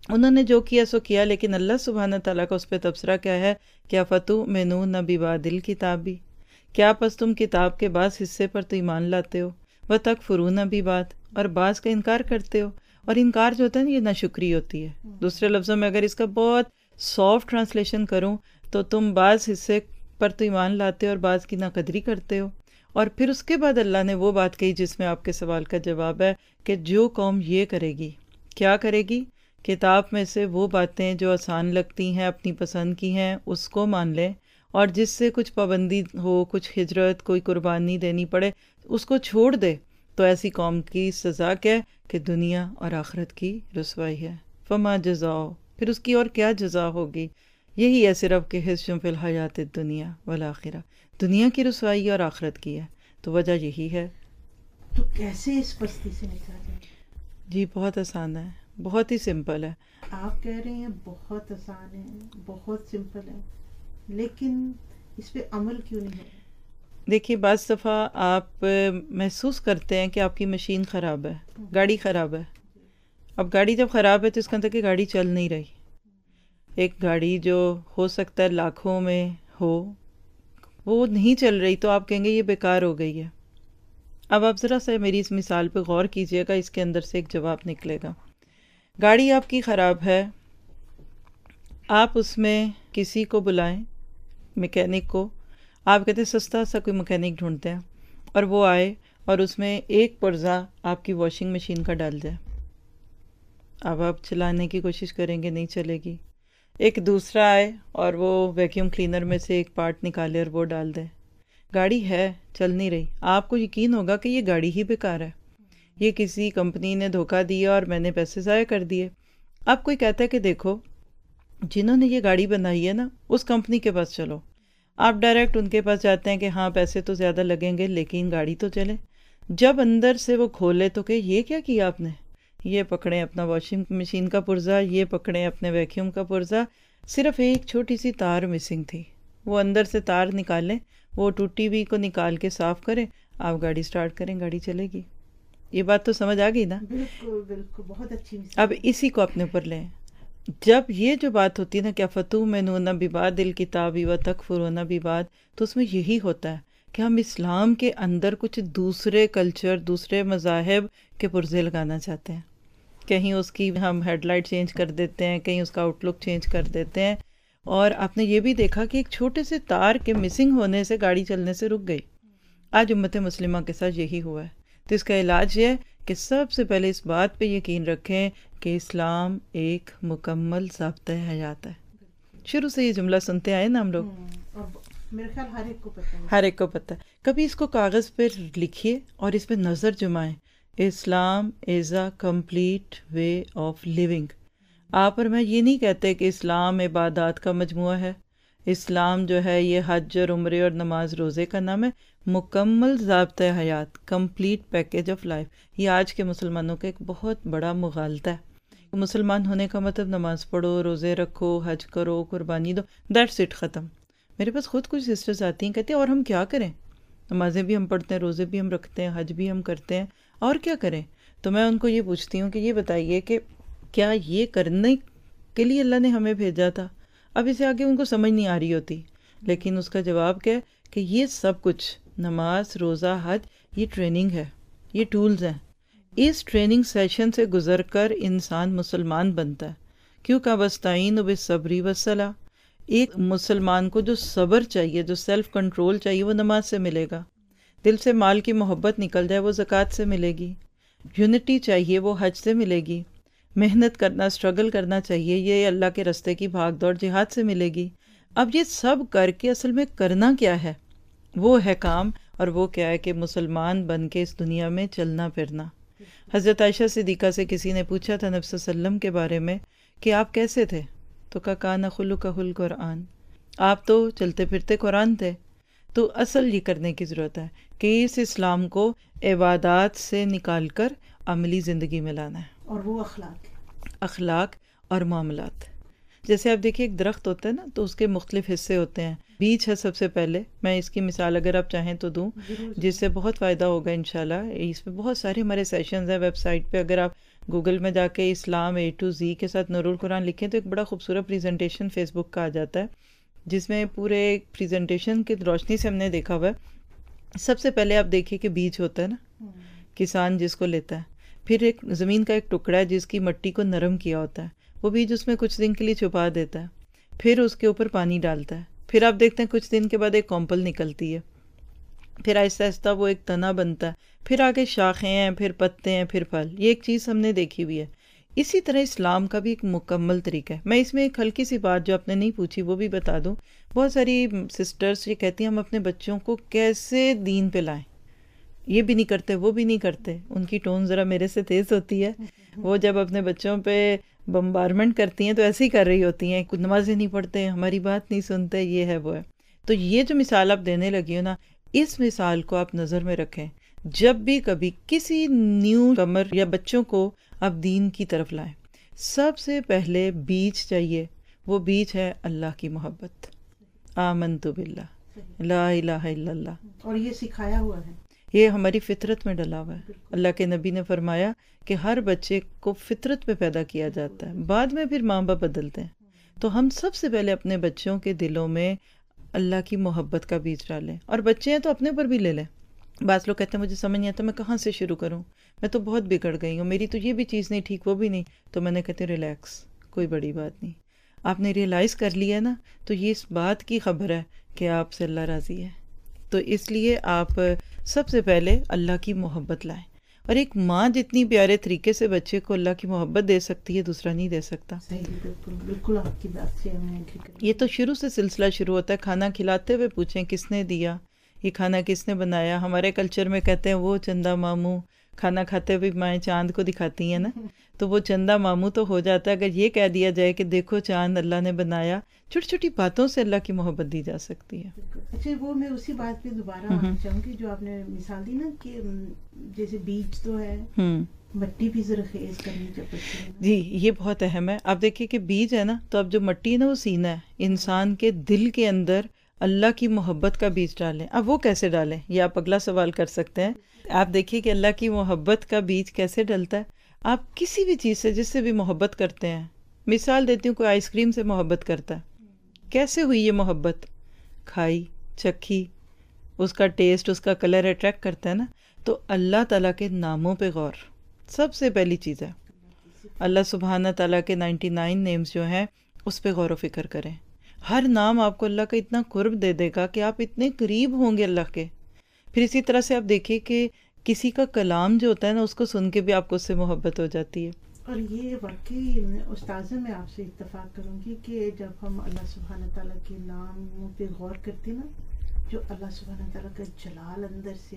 انہوں نے جو کیا سو کیا، لیکن اللہ سبحانہ تعالیٰ کا اس پہ تبصرہ کیا ہے؟ کیا فتؤمنون ببعض الکتاب، کیا پس تم کتاب کے بعض حصے پر تو ایمان لاتے ہو، وتکفرون ببعض، اور بعض کا انکار کرتے ہو۔ اور انکار جو ہوتا ہے نا، یہ ناشکری ہوتی ہے۔ دوسرے لفظوں میں اگر اس کا بہت سافٹ ٹرانسلیشن کروں تو تم بعض حصے پر تو ایمان لاتے ہو اور بعض کی ناقدری کرتے ہو۔ اور پھر اس کے بعد اللہ نے وہ بات کہی جس میں آپ کے سوال کا جواب ہے کہ جو قوم یہ کرے گی، کیا کرے گی؟ کتاب میں سے وہ باتیں جو آسان لگتی ہیں، اپنی پسند کی ہیں، اس کو مان لیں، اور جس سے کچھ پابندی ہو، کچھ ہجرت، کوئی قربانی دینی پڑے، اس کو چھوڑ دے، تو ایسی قوم کی سزا کیا ہے کہ دنیا اور آخرت کی رسوائی ہے۔ فما جزاؤ، پھر اس کی اور کیا جزا ہوگی؟ یہی ہے صرف کہ حسن فی الحیات الدنیا والآخرہ، دنیا کی رسوائی اور آخرت کی ہے، تو وجہ یہی ہے۔ تو کیسے اس پستی سے نکلا جائے؟ جی بہت آسان ہے، بہت ہی سمپل ہے۔ آپ کہہ رہے ہیں بہت آسان ہے، بہت سمپل ہے، لیکن اس پہ عمل کیوں نہیں ہے؟ دیکھیے بعض دفعہ آپ محسوس کرتے ہیں کہ آپ کی مشین خراب ہے، گاڑی خراب ہے۔ اب گاڑی جب خراب ہے تو اس کا مطلب کہ گاڑی چل نہیں رہی۔ ایک گاڑی جو ہو سکتا ہے لاکھوں میں ہو، وہ نہیں چل رہی تو آپ کہیں گے یہ بیکار ہو گئی ہے۔ اب آپ ذرا سا میری اس مثال پہ غور کیجئے گا، اس کے اندر سے ایک جواب نکلے گا۔ گاڑی آپ کی خراب ہے، آپ اس میں کسی کو بلائیں، میکینک کو، آپ کہتے ہیں سستا سا کوئی میکینک ڈھونڈتے ہیں، اور وہ آئے اور اس میں ایک پرزہ آپ کی واشنگ مشین کا ڈال جائے، اب آپ چلانے کی کوشش کریں گے، نہیں چلے گی۔ ایک دوسرا آئے اور وہ ویکیوم کلینر میں سے ایک پارٹ نکالے اور وہ ڈال دے، گاڑی ہے چل نہیں رہی۔ آپ کو یقین ہوگا کہ یہ گاڑی ہی بیکار ہے، یہ کسی کمپنی نے دھوکہ دیا اور میں نے پیسے ضائع کر دیے۔ اب کوئی کہتا ہے کہ دیکھو جنہوں نے یہ گاڑی بنائی ہے نا، اس کمپنی کے پاس چلو، آپ ڈائریکٹ ان کے پاس جاتے ہیں کہ ہاں پیسے تو زیادہ لگیں گے لیکن گاڑی تو چلے۔ جب اندر سے وہ کھولے تو کہ یہ کیا کیا آپ نے؟ یہ پکڑیں اپنا واشنگ مشین کا پرزہ، یہ پکڑیں اپنے ویکیوم کا پرزہ، صرف ایک چھوٹی سی تار مسنگ تھی، وہ اندر سے تار نکالیں، وہ ٹوٹی ہوئی کو نکال کے صاف کریں، آپ گاڑی سٹارٹ کریں، گاڑی چلے گی۔ یہ بات تو سمجھ آ گئی نا؟ بالکل بالکل، بہت اچھی مثال۔ اب اسی کو اپنے اوپر لیں، جب یہ جو بات ہوتی ہے نا کیا فتؤمنون ببعض الکتاب وتکفرون ببعض، تو اس میں یہی ہوتا ہے کہ ہم اسلام کے اندر کچھ دوسرے کلچر، دوسرے مذاہب کے پرزے لگانا چاہتے ہیں، کہیں اس کی ہم ہیڈ لائٹ چینج کر دیتے ہیں، کہیں اس کا آؤٹ لک چینج کر دیتے ہیں، اور آپ نے یہ بھی دیکھا کہ ایک چھوٹے سے تار کے مسنگ ہونے سے گاڑی چلنے سے رک گئی۔ آج امت مسلمہ کے ساتھ یہی ہوا ہے، تو اس کا علاج یہ ہے کہ سب سے پہلے اس بات پہ یقین رکھیں کہ اسلام ایک مکمل ضابطۂ حیات ہے۔ شروع سے یہ جملہ سنتے آئے نا ہم لوگ، میرے خیال ہر ایک کو پتہ ہے، ہر ایک کو پتہ ہے۔ کبھی اس کو کاغذ پہ لکھیے اور اس پہ نظر جمائیں، Islam is a complete way of living. آپ اور میں یہ نہیں کہتے کہ اسلام عبادات کا مجموعہ ہے، اسلام جو ہے یہ حج اور عمرے اور نماز روزے کا نام ہے، مکمل ضابطۂ حیات، کمپلیٹ پیکیج آف لائف۔ یہ آج کے مسلمانوں کا ایک بہت بڑا مغالطہ ہے۔ مسلمان ہونے کا مطلب نماز پڑھو، روزے رکھو، حج کرو، قربانی دو، دیٹس اٹ، ختم۔ میرے پاس خود کچھ سسٹرز آتی ہیں، کہتے ہیں اور ہم کیا کریں؟ نمازیں بھی ہم پڑھتے ہیں، روزے بھی ہم رکھتے ہیں، حج بھی ہم کرتے ہیں، اور کیا کریں؟ تو میں ان کو یہ پوچھتی ہوں کہ یہ بتائیے کہ کیا یہ کرنے کے لیے اللہ نے ہمیں بھیجا تھا؟ اب اسے آگے ان کو سمجھ نہیں آ رہی ہوتی، لیکن اس کا جواب کیا ہے کہ یہ سب کچھ نماز، روزہ، حج، یہ ٹریننگ ہے، یہ ٹولز ہیں۔ اس ٹریننگ سیشن سے گزر کر انسان مسلمان بنتا ہے۔ کیوں کہ وَاسْتَعِینُوا بِالصَّبْرِ وَالصَّلَاةِ، ایک مسلمان کو جو صبر چاہیے، جو سیلف کنٹرول چاہیے، وہ نماز سے ملے گا۔ دل سے مال کی محبت نکل جائے، وہ زکوٰۃ سے ملے گی۔ یونٹی چاہیے، وہ حج سے ملے گی۔ محنت کرنا، اسٹرگل کرنا چاہیے، یہ اللہ کے راستے کی بھاگ دوڑ جہاد سے ملے گی۔ اب یہ سب کر کے اصل میں کرنا کیا ہے؟ وہ ہے کام، اور وہ کیا ہے کہ مسلمان بن کے اس دنیا میں چلنا پھرنا۔ حضرت عائشہ صدیقہ سے کسی نے پوچھا تھا نبی صلی اللہ علیہ وسلم کے بارے میں کہ آپ کیسے تھے؟ تو کہا کان خلقہ القرآن، آپ تو چلتے پھرتے قرآن تھے۔ تو اصل یہ کرنے کی ضرورت ہے کہ اس اسلام کو عبادات سے نکال کر عملی زندگی میں لانا ہے، اور وہ اخلاق، اخلاق اور معاملات۔ جیسے آپ دیکھیے ایک درخت ہوتا ہے نا تو اس کے مختلف حصے ہوتے ہیں. بیج ہے سب سے پہلے. میں اس کی مثال اگر آپ چاہیں تو دوں جس سے بہت فائدہ ہوگا انشاءاللہ. اس پہ بہت سارے ہمارے سیشنز ہیں ویب سائٹ پہ. اگر آپ گوگل میں جا کے اسلام A to Z کے ساتھ نور القرآن لکھیں تو ایک بڑا خوبصورت پریزنٹیشن فیس بک کا آ جاتا ہے جس میں پورے پریزنٹیشن کی روشنی سے ہم نے دیکھا ہوا ہے. سب سے پہلے آپ دیکھیے کہ بیج ہوتا ہے نا, کسان جس کو لیتا ہے. پھر ایک زمین کا ایک ٹکڑا ہے جس کی مٹی کو نرم کیا ہوتا ہے, وہ بیج اس میں کچھ دن کے لیے چھپا دیتا ہے. پھر اس کے اوپر پانی ڈالتا ہے. پھر آپ دیکھتے ہیں کچھ دن کے بعد ایک کونپل نکلتی ہے. پھر آہستہ آہستہ وہ ایک تنا بنتا ہے. پھر آگے شاخیں ہیں, پھر پتے ہیں, پھر پھل. یہ ایک چیز ہم نے دیکھی ہوئی ہے. اسی طرح اسلام کا بھی ایک مکمل طریقہ ہے. میں اس میں ایک ہلکی سی بات جو آپ نے نہیں پوچھی وہ بھی بتا دوں. بہت ساری سسٹرز یہ کہتی ہیں ہم اپنے بچوں کو کیسے دین پہ لائیں, یہ بھی نہیں کرتے وہ بھی نہیں کرتے. ان کی ٹون ذرا میرے سے تیز ہوتی ہے. وہ جب اپنے بچوں پہ بمبارمنٹ کرتی ہیں تو ایسے ہی کر رہی ہوتی ہیں, کچھ نمازیں نہیں پڑھتے, ہماری بات نہیں سنتے, یہ ہے وہ ہے. تو یہ جو مثال آپ دینے لگی ہو نا, اس مثال کو آپ نظر میں رکھیں. جب بھی کبھی کسی نیو کمر یا بچوں کو آپ دین کی طرف لائیں, سب سے پہلے بیج چاہیے. وہ بیج ہے اللہ کی محبت. آمنت باللہ لا الہ الا اللہ. اور یہ سکھایا ہوا ہے, یہ ہماری فطرت میں ڈلا ہوا ہے. اللہ کے نبی نے فرمایا کہ ہر بچے کو فطرت پہ پیدا کیا جاتا ہے, بعد میں پھر ماں باپ بدلتے ہیں. تو ہم سب سے پہلے اپنے بچوں کے دلوں میں اللہ کی محبت کا بیج ڈالیں. اور بچے ہیں تو اپنے پر بھی لے لیں. بعض لوگ کہتے ہیں مجھے سمجھ نہیں آتا میں کہاں سے شروع کروں, میں تو بہت بگڑ گئی ہوں, میری تو یہ بھی چیز نہیں ٹھیک وہ بھی نہیں. تو میں نے کہتے ریلیکس, کوئی بڑی بات نہیں. آپ نے ریئلائز کر لیا نا تو یہ اس بات کی خبر ہے کہ آپ سے اللہ راضی ہے. تو اس لیے آپ سب سے پہلے اللہ کی محبت لائیں. اور ایک ماں جتنی پیارے طریقے سے بچے کو اللہ کی محبت دے سکتی ہے دوسرا نہیں دے سکتا. بالکل آپ کی بات سے میں یہ تو شروع سے سلسلہ شروع ہوتا ہے. کھانا کھلاتے ہوئے پوچھیں کس نے دیا, یہ کھانا کس نے بنایا. ہمارے کلچر میں کہتے ہیں وہ چندہ ماموں. کھانا کھاتے ہوئے مائیں چاند کو دکھاتی ہیں نا, تو وہ چندہ ماموں تو ہو جاتا ہے. اگر یہ کہہ دیا جائے کہ دیکھو چاند اللہ نے بنایا, چھوٹی چھوٹی باتوں سے اللہ کی محبت دی جا سکتی ہے. اچھا, وہ میں اسی بات پہ دوبارہ آنا چاہوں گی جو آپ نے مثال دی نا کہ جیسے بیج تو ہے, مٹی بھی زرخیز کرنی چاہیے. جی یہ بہت اہم ہے. آپ دیکھیے کہ بیج ہے نا, تو اب جو مٹی ہے نا وہ سینہ ہے. انسان کے دل کے اندر اللہ کی محبت کا بیج ڈالیں. اب وہ کیسے ڈالیں یہ آپ اگلا سوال کر سکتے ہیں. آپ دیکھیے کہ اللہ کی محبت کا بیج کیسے ڈلتا ہے. آپ کسی بھی چیز سے جس سے بھی محبت کرتے ہیں, مثال دیتی ہوں, کوئی آئس کریم سے محبت کرتا ہے, کیسے ہوئی یہ محبت؟ کھائی, چکھی, اس کا ٹیسٹ, اس کا کلر اٹریکٹ کرتا ہے نا. تو اللہ تعالیٰ کے ناموں پہ غور سب سے پہلی چیز ہے. اللہ سبحانہ تعالیٰ کے 99 نیمز جو ہیں اس پہ غور و فکر کریں. ہر نام آپ کو اللہ کا اتنا قرب دے دے گا کہ آپ اتنے قریب ہوں گے اللہ کے. پھر اسی طرح سے آپ دیکھیے کہ کسی کا کلام جو ہوتا ہے نا اس کو سن کے بھی آپ کو اس سے محبت ہو جاتی ہے. اور یہ واقعی استاذہ میں آپ سے اتفاق کروں گی کہ جب ہم اللہ سبحانہ تعالیٰ کے ناموں پہ غور کرتے نا, جو اللہ سبحانہ تعالیٰ کا جلال اندر سے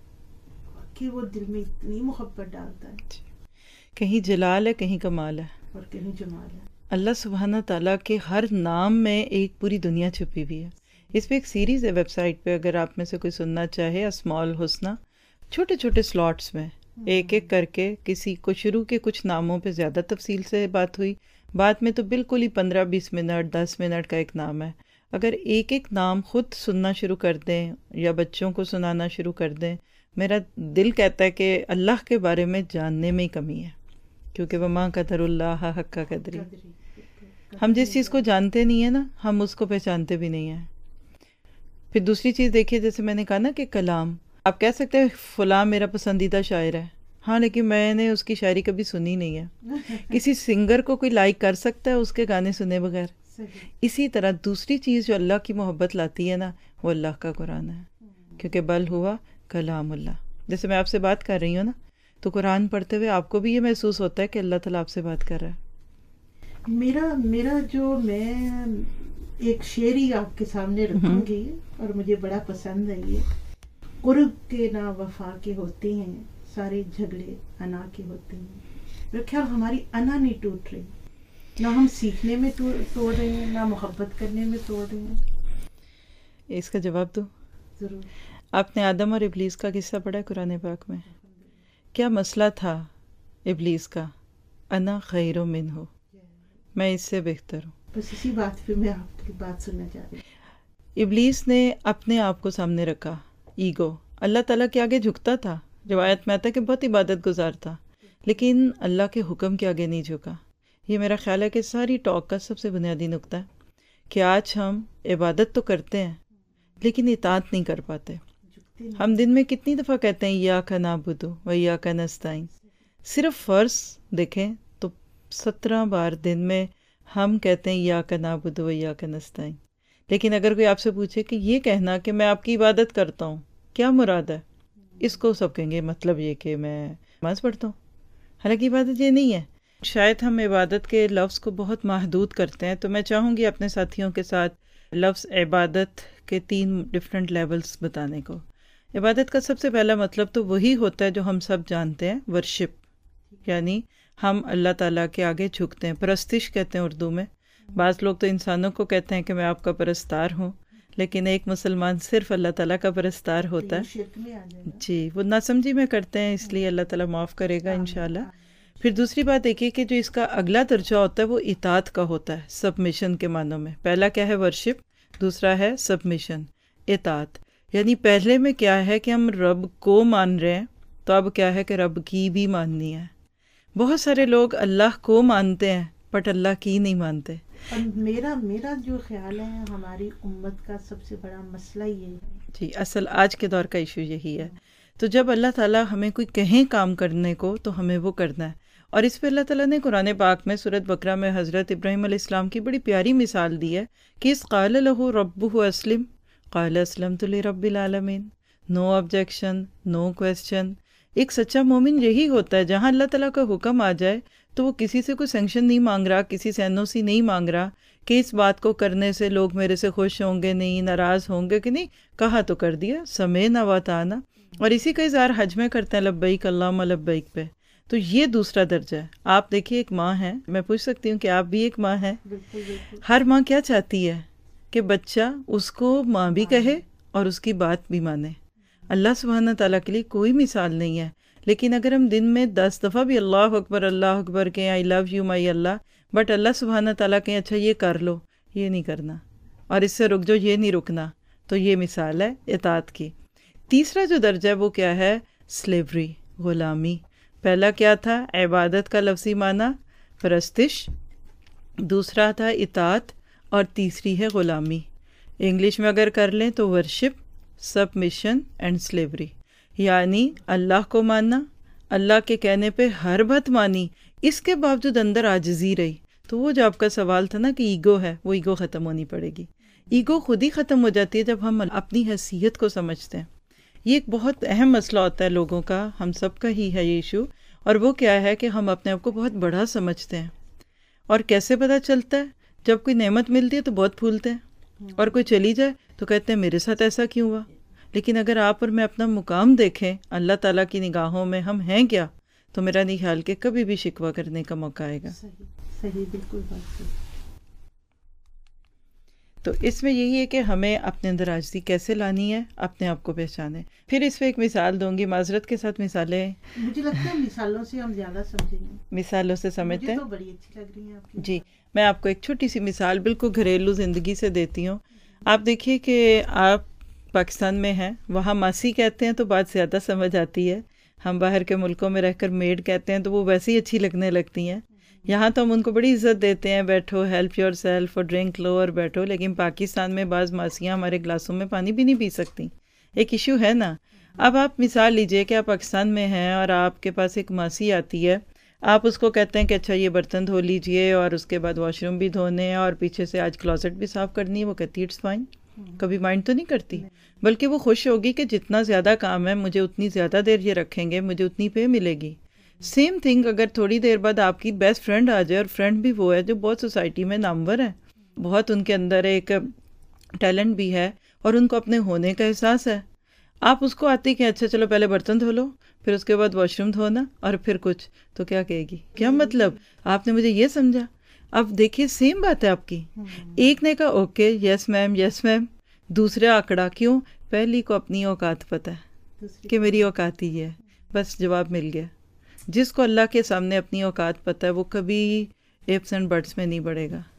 واقعی وہ دل میں اتنی محبت ڈالتا ہے. کہیں جلال ہے, کہیں کمال ہے, اور کہیں جمال ہے. اللہ سبحانہ تعالیٰ کے ہر نام میں ایک پوری دنیا چھپی ہوئی ہے. اس پہ ایک سیریز ہے ویب سائٹ پہ, اگر آپ میں سے کوئی سننا چاہے, اسمال حسنہ. چھوٹے چھوٹے سلاٹس میں ایک ایک کر کے کسی کو شروع کے کچھ ناموں پہ زیادہ تفصیل سے بات ہوئی, بعد میں تو بالکل ہی 15-20 منٹ 10 منٹ کا ایک نام ہے. اگر ایک ایک نام خود سننا شروع کر دیں یا بچوں کو سنانا شروع کر دیں, میرا دل کہتا ہے کہ اللہ کے بارے میں جاننے میں ہی کمی ہے. کیونکہ وما قدر اللہ حق قدری, ہم جس چیز کو جانتے نہیں ہیں نا ہم اس کو پہچانتے بھی نہیں ہیں. پھر دوسری چیز دیکھیے, جیسے میں نے کہا نا کہ کلام, آپ کہہ سکتے ہیں فلاں میرا پسندیدہ شاعر ہے, ہاں لیکن میں نے اس کی شاعری کبھی سنی نہیں ہے. کسی سنگر کو کوئی لائک کر سکتا ہے اس کے گانے سنے بغیر؟ اسی طرح دوسری چیز جو اللہ کی محبت لاتی ہے نا وہ اللہ کا قرآن ہے, کیونکہ بل ہوا کلام اللہ. جیسے میں آپ سے بات کر رہی ہوں نا, تو قرآن پڑھتے ہوئے آپ کو بھی یہ محسوس ہوتا ہے کہ اللہ تعالیٰ آپ سے بات کر رہا ہے. میرا جو میں ایک شعر ہی آپ کے سامنے رکھوں گی اور مجھے بڑا پسند ہے یہ. قرب کے نہ وفا کے ہوتے ہیں سارے جھگڑے انا کے ہوتے ہیں. میرا خیال ہماری انا نہیں ٹوٹ رہی, نہ ہم سیکھنے میں توڑ رہے ہیں, نہ محبت کرنے میں توڑ رہے ہیں. اس کا جواب دو ضرور. آپ نے آدم اور ابلیس کا قصہ پڑھا ہے قرآن پاک میں؟ کیا مسئلہ تھا ابلیس کا؟ انا خیر منہ, میں اس سے بہتر ہوں. بس اسی بات پہ میں آپ کی بات سننا چاہ رہی ہوں. ابلیس نے اپنے آپ کو سامنے رکھا، ایگو. اللہ تعالیٰ کے آگے جھکتا تھا، روایت میں آتا ہے کہ بہت عبادت گزار تھا، لیکن اللہ کے حکم کے آگے نہیں جھکا. یہ میرا خیال ہے کہ ساری ٹاک کا سب سے بنیادی نقطہ ہے کہ آج ہم عبادت تو کرتے ہیں لیکن اطاعت نہیں کر پاتے. ہم دن میں کتنی دفعہ کہتے ہیں ایاک نعبد و ایاک نستعین، صرف فرض دیکھیں تو 17 بار دن میں ہم کہتے ہیں ایاک نعبد و ایاک نستعین. لیکن اگر کوئی آپ سے پوچھے کہ یہ کہنا کہ میں آپ کی عبادت کرتا ہوں کیا مراد ہے، اس کو سب کہیں گے مطلب یہ کہ میں نماز پڑھتا ہوں. حالانکہ عبادت یہ نہیں ہے. شاید ہم عبادت کے لفظ کو بہت محدود کرتے ہیں. تو میں چاہوں گی اپنے ساتھیوں کے ساتھ لفظ عبادت کے 3 ڈفرینٹ لیولز بتانے کو. عبادت کا سب سے پہلا مطلب تو وہی ہوتا ہے جو ہم سب جانتے ہیں، ورشپ، یعنی ہم اللہ تعالیٰ کے آگے جھکتے ہیں. پرستش کہتے ہیں اردو میں. بعض لوگ تو انسانوں کو کہتے ہیں کہ میں آپ کا پرستار ہوں، لیکن ایک مسلمان صرف اللہ تعالیٰ کا پرستار ہوتا ہے. جی، وہ ناسمجھی میں کرتے ہیں، اس لیے اللہ تعالیٰ معاف کرے گا انشاءاللہ. پھر دوسری بات دیکھیے کہ جو اس کا اگلا درجہ ہوتا ہے وہ اطاعت کا ہوتا ہے، سبمیشن کے معنوں میں. پہلا کیا ہے؟ ورشپ. دوسرا ہے سبمیشن، اطاعت. یعنی پہلے میں کیا ہے کہ ہم رب کو مان رہے ہیں، تو اب کیا ہے کہ رب کی بھی ماننی ہے. بہت سارے لوگ اللہ کو مانتے ہیں بٹ اللہ کی نہیں مانتے. میرا جو خیال ہے ہماری امت کا سب سے بڑا مسئلہ یہ ہے. جی، اصل آج کے دور کا ایشو یہی ہے. تو جب اللہ تعالیٰ ہمیں کوئی کہیں کام کرنے کو تو ہمیں وہ کرنا ہے. اور اس پہ اللہ تعالیٰ نے قرآن پاک میں سورۃ بقرہ میں حضرت ابراہیم علیہ السلام کی بڑی پیاری مثال دی ہے کہ اس قال لہ ربہ اسلم قال اسلمت لرب العالمین. No objection, no question. ایک سچا مومن یہی ہوتا ہے، جہاں اللہ تعالیٰ کا حکم آ جائے تو وہ کسی سے کوئی سینکشن نہیں مانگ رہا، کسی سے NOC نہیں مانگ رہا کہ اس بات کو کرنے سے لوگ میرے سے خوش ہوں گے، نہیں ناراض ہوں گے کہ نہیں. کہا تو کر دیا، سمعنا وأطعنا. اور اسی کا اظہار حج میں کرتے ہیں، لبیک اللہم لبیک پہ. تو یہ دوسرا درجہ ہے. آپ دیکھیے ایک ماں ہے، میں پوچھ سکتی ہوں کہ آپ بھی ایک ماں ہیں. ہر ماں کیا چاہتی ہے کہ بچہ اس کو ماں بھی کہے اور اس کی بات بھی مانے. اللہ سبحانہ تعالیٰ کے لیے کوئی مثال نہیں ہے. لیکن اگر ہم دن میں 10 دفعہ بھی اللہ اکبر کہیں آئی love you my Allah, but اللہ سبحانہ تعالیٰ کہیں اچھا یہ کر لو، یہ نہیں کرنا، اور اس سے رک جو، یہ نہیں رکنا، تو یہ مثال ہے اطاعت کی. تیسرا جو درجہ ہے وہ کیا ہے؟ سلیوری، غلامی. پہلا کیا تھا؟ عبادت کا لفظی معنی پرستش، دوسرا تھا اطاعت، اور تیسری ہے غلامی. انگلش میں اگر کر لیں تو ورشپ، سبمیشن اینڈ سلیوری. یعنی اللہ کو ماننا، اللہ کے کہنے پہ ہر بات مانی، اس کے باوجود اندر عاجزی رہی. تو وہ جو آپ کا سوال تھا نا کہ ایگو ہے، وہ ایگو ختم ہونی پڑے گی. ایگو خود ہی ختم ہو جاتی ہے جب ہم اپنی حیثیت کو سمجھتے ہیں. یہ ایک بہت اہم مسئلہ ہوتا ہے لوگوں کا، ہم سب کا ہی ہے یہ ایشو. اور وہ کیا ہے کہ ہم اپنے آپ کو بہت بڑا سمجھتے ہیں. اور کیسے پتہ چلتا ہے؟ جب کوئی نعمت ملتی ہے تو بہت پھولتے ہیں، اور کوئی چلی جائے تو کہتے ہیں میرے ساتھ ایسا کیوں ہوا. لیکن اگر آپ اور میں اپنا مقام دیکھیں اللہ تعالیٰ کی نگاہوں میں ہم ہیں کیا، تو میرا نہیں خیال کہ کبھی بھی شکوہ کرنے کا موقع آئے گا. صحیح، بالکل بات ہے. تو اس میں یہی ہے کہ ہمیں اپنے اندر عاجزی کیسے لانی ہے، اپنے آپ کو پہچانیں. پھر اس پہ ایک مثال دوں گی، معذرت کے ساتھ مثالیں مجھے لگتا ہے مثالوں سے ہم زیادہ سمجھیں گے، مثالوں سے سمجھتے ہیں. مجھے تو بڑی اچھی لگ رہی ہیں آپ کی. جی، میں آپ کو ایک چھوٹی سی مثال بالکل گھریلو زندگی سے دیتی ہوں. آپ دیکھیے کہ آپ پاکستان میں ہیں، وہاں ماسی کہتے ہیں تو بات زیادہ سمجھ آتی ہے. ہم باہر کے ملکوں میں رہ کر میڈ کہتے ہیں تو وہ ویسے ہی اچھی لگنے لگتی ہیں. یہاں تو ہم ان کو بڑی عزت دیتے ہیں، بیٹھو، ہیلپ یور سیلف، اور ڈرنک لو اور بیٹھو. لیکن پاکستان میں بعض ماسیاں ہمارے گلاسوں میں پانی بھی نہیں پی سکتی. ایک ایشو ہے نا. اب آپ مثال لیجئے کہ آپ پاکستان میں ہیں اور آپ کے پاس ایک ماسی آتی ہے، آپ اس کو کہتے ہیں کہ اچھا یہ برتن دھو لیجئے اور اس کے بعد واش روم بھی دھونے ہیں اور پیچھے سے آج کلوزٹ بھی صاف کرنی ہے. وہ کہتی اٹس فائن. کبھی مائنڈ تو نہیں کرتی، بلکہ وہ خوش ہوگی کہ جتنا زیادہ کام ہے مجھے اتنی زیادہ دیر یہ رکھیں گے، مجھے اتنی پے ملے گی. سیم تھنگ اگر تھوڑی دیر بعد آپ کی بیسٹ فرینڈ آ جائے، اور فرینڈ بھی وہ ہے جو بہت سوسائٹی میں نامور ہے، بہت ان کے اندر ایک ٹیلنٹ بھی ہے اور ان کو اپنے ہونے کا احساس ہے. آپ اس کو آتی کہ اچھا چلو پہلے برتن دھو لو، پھر اس کے بعد واش روم دھونا اور پھر کچھ، تو کیا کہے گی؟ کیا مطلب آپ نے مجھے یہ سمجھا؟ اب دیکھیے سیم بات ہے آپ کی. ایک نے کہا اوکے یس میم یس میم، دوسرا آکڑا. کیوں؟ پہلی کو اپنی اوقات پتہ ہے کہ میری اوقات ہی ہے، بس جواب مل گیا. جس کو اللہ کے سامنے اپنی اوقات پتہ ہے وہ کبھی ایپس اینڈ بٹس میں نہیں بڑھے گا.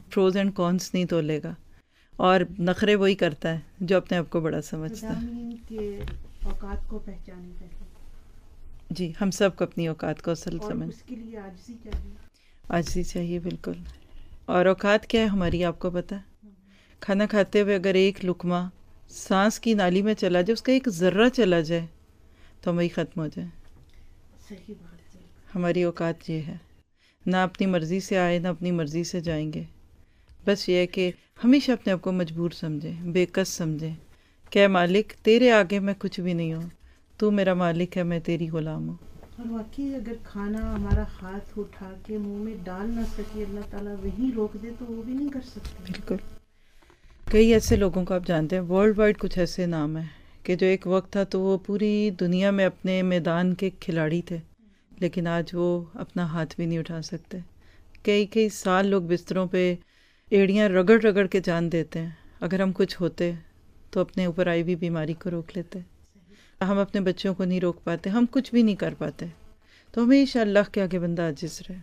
پروز اینڈ کونس نہیں تولے گا، اور نخرے وہی کرتا ہے جو اپنے آپ کو بڑا سمجھتا ہے۔ مضامین کے اوقات کو پہچانے پہلے، جی ہم سب کو اپنی اوقات کو اصل اور سمجھ، اس کے لیے عاجزی چاہیے۔ عاجزی چاہیے، بالکل۔ اور اوقات کیا ہے ہماری، آپ کو پتہ ہے؟ کھانا کھاتے ہوئے اگر ایک لقمہ سانس کی نالی میں چلا جائے، اس کا ایک ذرہ چلا جائے تو ہم وہی ختم ہو جائے۔ صحیح بات ہے۔ ہماری اوقات یہ ہے، نہ اپنی مرضی سے آئے نہ اپنی مرضی سے جائیں گے۔ بس یہ ہے کہ ہمیشہ اپنے آپ کو مجبور سمجھیں، بے کس سمجھیں کہ اے مالک تیرے آگے میں کچھ بھی نہیں ہوں، تو میرا مالک ہے، میں تیری غلام ہوں۔ اور واقعی اگر کھانا ہمارا ہاتھ اٹھا کے منہ میں ڈال نہ سکے، اللہ تعالیٰ وہیں روک دے تو وہ بھی نہیں کر سکتے۔ بالکل۔ کئی ایسے لوگوں کو آپ جانتے ہیں، ورلڈ وائڈ کچھ ایسے نام ہیں کہ جو ایک وقت تھا تو وہ پوری دنیا میں اپنے میدان کے کھلاڑی تھے، لیکن آج وہ اپنا ہاتھ بھی نہیں اٹھا سکتے۔ کئی سال لوگ بستروں پہ ایڑیاں رگڑ رگڑ کے جان دیتے ہیں، اگر ہم کچھ ہوتے تو اپنے اوپر آئی ہوئی بیماری کو روک لیتے۔ ہم اپنے بچوں کو نہیں روک پاتے، ہم کچھ بھی نہیں کر پاتے، تو ہمیشہ اللہ کے آگے بندہ عاجز رہے،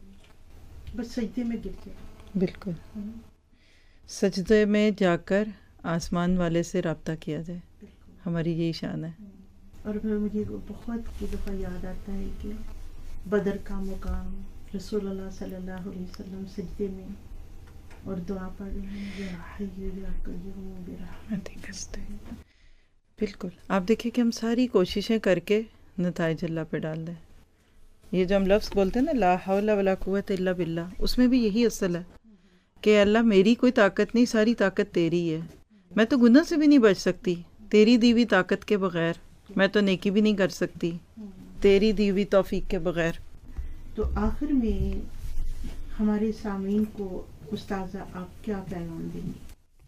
بس سجدے میں گر جائے۔ بالکل، سجدے میں جا کر آسمان والے سے رابطہ کیا جائے، ہماری یہی شان ہے۔ اور مجھے بہت کی دفعہ یاد آتا ہے کہ بدر کا مقام، رسول اللہ صلی اللہ علیہ وسلم سجدے میں اور دعا پڑھ رہے ہیں، یا حی یا قیوم برحمتک استغیث۔ بالکل، آپ دیکھیں کہ ہم ساری کوششیں کر کے نتائج اللہ پہ ڈال دیں۔ یہ جو ہم لفظ بولتے ہیں نا، لا حول ولا قوت الا باللہ، اس میں بھی یہی اصل ہے کہ اللہ میری کوئی طاقت نہیں، ساری طاقت تیری ہے، میں تو گناہ سے بھی نہیں بچ سکتی تیری دی ہوئی طاقت کے بغیر، میں تو نیکی بھی نہیں کر سکتی تیری دی ہوئی توفیق کے بغیر۔ تو آخر میں ہمارے سامعین کو استاذہ آپ کیا پیغام دیں گے؟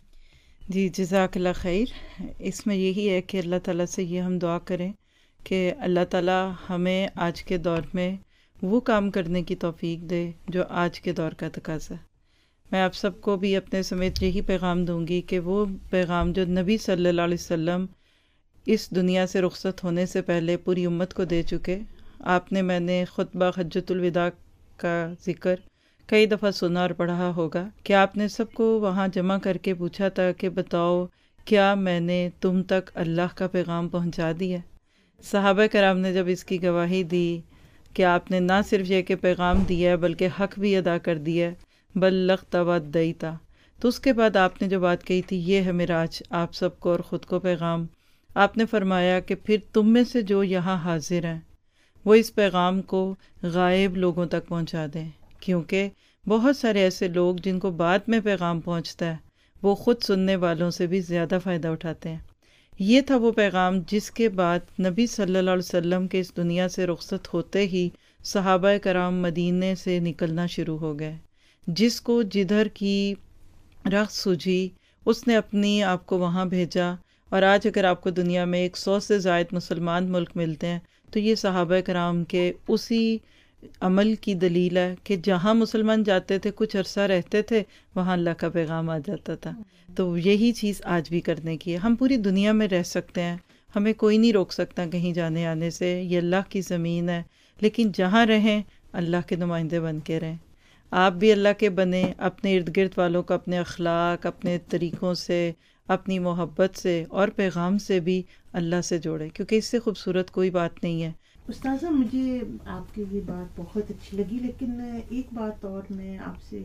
جی جزاک اللہ خیر۔ اس میں یہی ہے کہ اللہ تعالیٰ سے یہ ہم دعا کریں کہ اللہ تعالیٰ ہمیں آج کے دور میں وہ کام کرنے کی توفیق دے جو آج کے دور کا تقاضا ہے۔ میں آپ سب کو بھی اپنے سمیت یہی پیغام دوں گی کہ وہ پیغام جو نبی صلی اللہ علیہ وسلم اس دنیا سے رخصت ہونے سے پہلے پوری امت کو دے چکے، آپ نے، میں نے خطبہ حجۃ الوداع کا ذکر کئی دفعہ سنا اور پڑھا ہوگا کہ آپ نے سب کو وہاں جمع کر کے پوچھا تھا کہ بتاؤ کیا میں نے تم تک اللہ کا پیغام پہنچا دیا؟ صحابہ کرام نے جب اس کی گواہی دی کہ آپ نے نہ صرف یہ کہ پیغام دیا ہے بلکہ حق بھی ادا کر دیا ہے، بلغت وادیت، تو اس کے بعد آپ نے جو بات کہی تھی، یہ ہے معراج آپ سب کو اور خود کو پیغام۔ آپ نے فرمایا کہ پھر تم میں سے جو یہاں حاضر ہیں وہ اس پیغام کو غائب لوگوں تک پہنچا دیں، کیونکہ بہت سارے ایسے لوگ جن کو بعد میں پیغام پہنچتا ہے وہ خود سننے والوں سے بھی زیادہ فائدہ اٹھاتے ہیں۔ یہ تھا وہ پیغام جس کے بعد نبی صلی اللہ علیہ وسلم کے اس دنیا سے رخصت ہوتے ہی صحابہ کرام مدینے سے نکلنا شروع ہو گئے۔ جس کو جدھر کی رخ سوجھی اس نے اپنی آپ کو وہاں بھیجا، اور آج اگر آپ کو دنیا میں 100 سے زائد مسلمان ملک ملتے ہیں تو یہ صحابہ کرام کے اسی عمل کی دلیل ہے کہ جہاں مسلمان جاتے تھے کچھ عرصہ رہتے تھے، وہاں اللہ کا پیغام آ جاتا تھا۔ تو یہی چیز آج بھی کرنے کی ہے۔ ہم پوری دنیا میں رہ سکتے ہیں، ہمیں کوئی نہیں روک سکتا کہیں جانے آنے سے، یہ اللہ کی زمین ہے، لیکن جہاں رہیں اللہ کے نمائندے بن کے رہیں۔ آپ بھی اللہ کے بنیں، اپنے ارد گرد والوں کو اپنے اخلاق، اپنے طریقوں سے، اپنی محبت سے اور پیغام سے بھی اللہ سے جوڑیں، کیونکہ اس سے خوبصورت کوئی بات نہیں ہے۔ استاذہ مجھے آپ کی یہ بات بہت اچھی لگی، لیکن ایک بات اور میں آپ سے،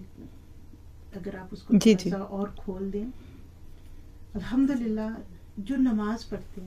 اگر آپ اس کو تھوڑا سا اور کھول دیں۔ الحمدللہ جو نماز پڑھتے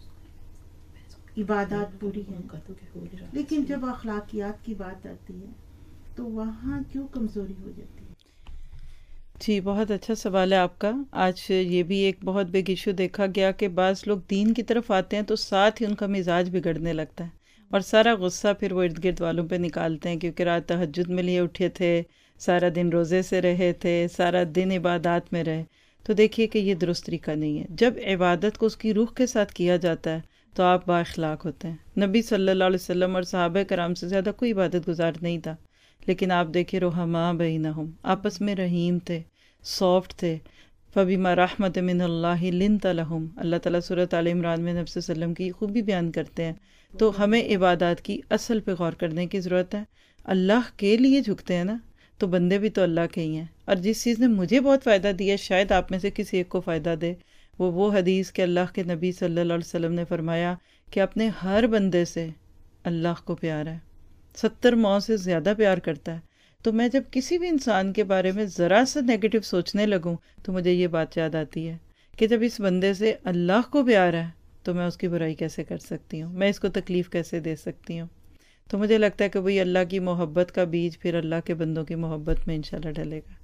ہیں، عبادات پوری ہیں، لیکن جب اخلاقیات کی بات آتی ہے تو وہاں کیوں کمزوری ہو جاتی ہے؟ جی بہت اچھا سوال ہے آپ کا۔ آج یہ بھی ایک بہت بگ ایشو دیکھا گیا کہ بعض لوگ دین کی طرف آتے ہیں تو ساتھ ہی ان کا مزاج بگڑنے لگتا ہے، اور سارا غصہ پھر وہ ارد گرد والوں پہ نکالتے ہیں، کیونکہ رات تہجد میں لیے اٹھے تھے، سارا دن روزے سے رہے تھے، سارا دن عبادات میں رہے۔ تو دیکھیے کہ یہ درست طریقہ نہیں ہے۔ جب عبادت کو اس کی روح کے ساتھ کیا جاتا ہے تو آپ با اخلاق ہوتے ہیں۔ نبی صلی اللہ علیہ وسلم اور صحابہ کرام سے زیادہ کوئی عبادت گزار نہیں تھا، لیکن آپ دیکھیں رحماء بینہم، آپس میں رحیم تھے، سافٹ تھے۔ فَبِمَا رَحْمَةٍ مِّنَ اللَّهِ لِنْتَ لَهُمْ، اللہ تعالیٰ سورۃ آل عمران میں نبی صلی اللہ علیہ وسلم کی خوبی بیان کرتے ہیں۔ تو ہمیں عبادات کی اصل پہ غور کرنے کی ضرورت ہے۔ اللہ کے لیے جھکتے ہیں نا، تو بندے بھی تو اللہ کے ہی ہیں. اور جس چیز نے مجھے بہت فائدہ دیا شاید آپ میں سے کسی ایک کو فائدہ دے، وہ حدیث کہ اللہ کے نبی صلی اللہ علیہ وسلم نے فرمایا کہ اپنے ہر بندے سے اللہ کو پیار ہے، 70 ماؤں سے زیادہ پیار کرتا ہے. تو میں جب کسی بھی انسان کے بارے میں ذرا سا نیگیٹو سوچنے لگوں تو مجھے یہ بات یاد آتی ہے کہ جب اس بندے سے اللہ کو پیار ہے تو میں اس کی برائی کیسے کر سکتی ہوں، میں اس کو تکلیف کیسے دے سکتی ہوں. تو مجھے لگتا ہے کہ وہی اللہ کی محبت کا بیج پھر اللہ کے بندوں کی محبت میں انشاءاللہ ڈلے گا.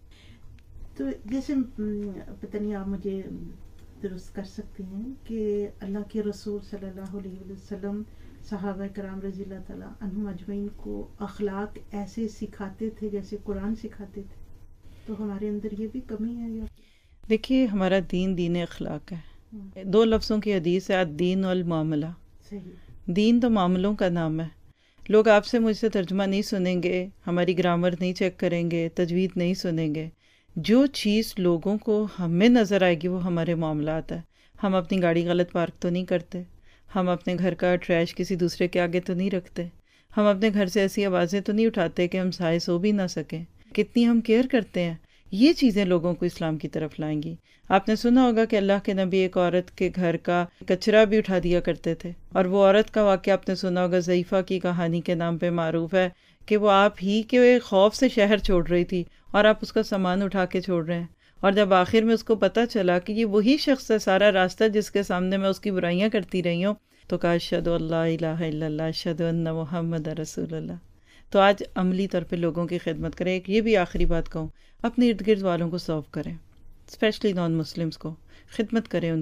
تو جیسے پتہ نہیں آپ مجھے درست کر سکتے ہیں کہ اللہ کے رسول صلی اللہ علیہ وسلم صحابہ کرام رضی اللہ تعالیٰ عنہم اجمعین کو اخلاق ایسے سکھاتے تھے جیسے قرآن سکھاتے تھے، تو ہمارے اندر یہ بھی کمی ہے یا؟ دیکھیے ہمارا دین اخلاق ہے. 2 لفظوں کی حدیث ہے، الدین والمعاملہ. صحیح. دین تو معاملوں کا نام ہے. لوگ آپ سے مجھ سے ترجمہ نہیں سنیں گے، ہماری گرامر نہیں چیک کریں گے، تجوید نہیں سنیں گے. جو چیز لوگوں کو ہمیں نظر آئے گی وہ ہمارے معاملات ہے. ہم اپنی گاڑی غلط پارک تو نہیں کرتے، ہم اپنے گھر کا ٹریش کسی دوسرے کے آگے تو نہیں رکھتے، ہم اپنے گھر سے ایسی آوازیں تو نہیں اٹھاتے کہ ہم سائے سو بھی نہ سکیں. کتنی ہم کیئر کرتے ہیں. یہ چیزیں لوگوں کو اسلام کی طرف لائیں گی. آپ نے سنا ہوگا کہ اللہ کے نبی ایک عورت کے گھر کا کچرا بھی اٹھا دیا کرتے تھے، اور وہ عورت کا واقعہ آپ نے سنا ہوگا، ضعیفہ کی کہانی کے نام پہ معروف ہے، کہ وہ آپ ہی کے خوف سے شہر چھوڑ رہی تھی اور آپ اس کا سامان اٹھا کے چھوڑ رہے ہیں. اور جب آخر میں اس کو پتہ چلا کہ یہ وہی شخص ہے سارا راستہ جس کے سامنے میں اس کی برائیاں کرتی رہی ہوں، تو کہا اشہد اللہ الہ الا اللہ اشہد ان محمد رسول اللہ. تو آج عملی طور پہ لوگوں کی خدمت کریں. ایک یہ بھی آخری بات کہوں، اپنے ارد گرد والوں کو سرو کریں، اسپیشلی نان مسلمس کو خدمت کریں،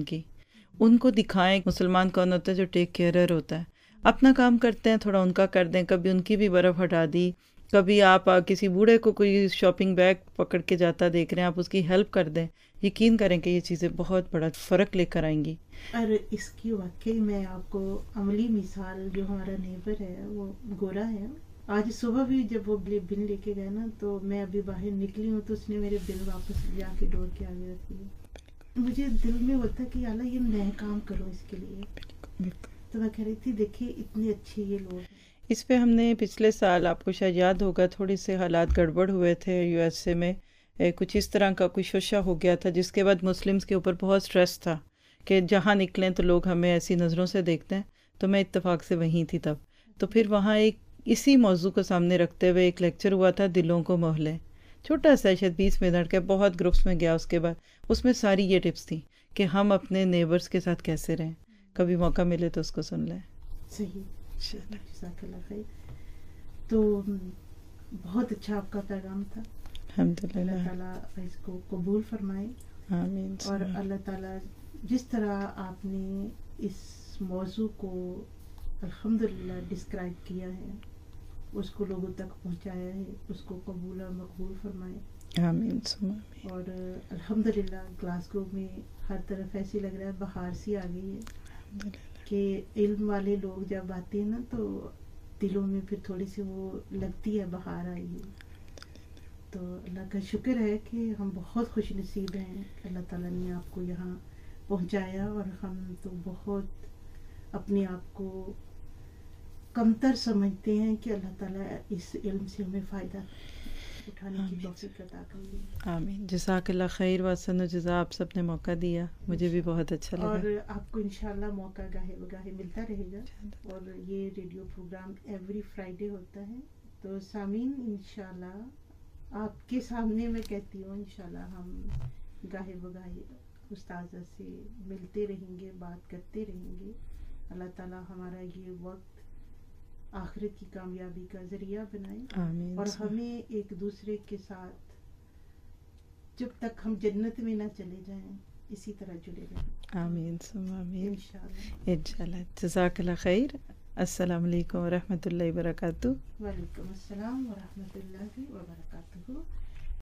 ان کو دکھائیں مسلمان کون ہوتا ہے، جو ٹیک کیئرر ہوتا ہے. اپنا کام کرتے ہیں تھوڑا ان کا کر دیں، کبھی ان کی بھی برف ہٹا دی، کبھی آپ کسی بوڑھے کو کوئی شاپنگ بیگ پکڑ کے جاتا دیکھ رہے ہیں آپ اس کی ہیلپ کر دیں. یقین کریں کہ یہ چیزیں بہت بڑا فرق لے کر آئیں گی. اور اس کی واقعی میں آپ کو عملی مثال، جو ہمارا نیبر ہے وہ گورا ہے، آج صبح بھی جب وہ بل لے کے گئے نا تو میں ابھی باہر نکلی ہوں تو اس نے میرے بل واپس جا کے ڈور کے آگے رکھ دیا. مجھے دل میں ہوتا کہ اللہ یہ میں کام کروں اس کے لیے. تو میں کہہ رہی تھی دیکھیے اتنے اچھے یہ لوگ ہیں. اس پہ ہم نے پچھلے سال، آپ کو شاید یاد ہوگا، تھوڑے سے حالات گڑبڑ ہوئے تھے یو ایس اے میں، کچھ اس طرح کا کوئی شوشہ ہو گیا تھا جس کے بعد مسلمز کے اوپر بہت سٹریس تھا کہ جہاں نکلیں تو لوگ ہمیں ایسی نظروں سے دیکھتے ہیں. تو میں اتفاق سے وہیں تھی تب. تو پھر وہاں ایک اسی موضوع کو سامنے رکھتے ہوئے ایک لیکچر ہوا تھا، دلوں کو موہ لیں. چھوٹا سا، شاید 20 منٹ کا، بہت گروپس میں گیا. اس کے بعد اس میں ساری یہ ٹپس تھیں کہ ہم اپنے نیبرز کے ساتھ کیسے رہیں. کبھی موقع ملے تو اس کو سن لیں. صحیح. جزاک اللہ خیر. تو بہت اچھا آپ کا پیغام تھا. الحمدللہ. اللہ تعالیٰ اس کو قبول فرمائے. آمین. اور اللہ تعالیٰ جس طرح آپ نے اس موضوع کو الحمدللہ ڈسکرائب کیا ہے، اس کو لوگوں تک پہنچایا ہے، اس کو قبول اور مقبول فرمائے. آمین. اور الحمدللہ گلاسگو میں ہر طرف ایسی لگ رہا ہے بہار سی آ گئی ہے کہ علم والے لوگ جب آتے ہیں نا تو دلوں میں پھر تھوڑی سی وہ لگتی ہے بہار آئی ہے. تو اللہ کا شکر ہے کہ ہم بہت خوش نصیب ہیں کہ اللہ تعالیٰ نے آپ کو یہاں پہنچایا. اور ہم تو بہت اپنے آپ کو کمتر سمجھتے ہیں کہ اللہ تعالیٰ اس علم سے ہمیں فائدہ اٹھانے کی توفیق عطا کرے. آمین. جزاک اللہ خیر واسن جزا. آپ سب نے موقع دیا، مجھے بھی بہت اچھا لگا. اور آپ کو انشاءاللہ موقع گاہے بگاہے ملتا رہے گا. اور یہ ریڈیو پروگرام ایوری فرائیڈے ہوتا ہے. تو سامعین انشاءاللہ آپ کے سامنے میں کہتی ہوں انشاءاللہ ہم گاہے بگاہے استاذہ سے ملتے رہیں گے، بات کرتے رہیں گے. اللہ تعالیٰ ہمارا یہ وقت آخرت کی کامیابی کا ذریعہ بنائے. آمین. اور ہمیں ایک دوسرے کے ساتھ جب تک ہم جنت میں نہ چلے جائیں اسی طرح جڑے رہیں. آمین. آمین. انشاءاللہ. انشاءاللہ. جزاک اللہ خیر. السلام علیکم ورحمۃ اللہ وبرکاتہ. وعلیکم السلام ورحمۃ اللہ وبرکاتہ.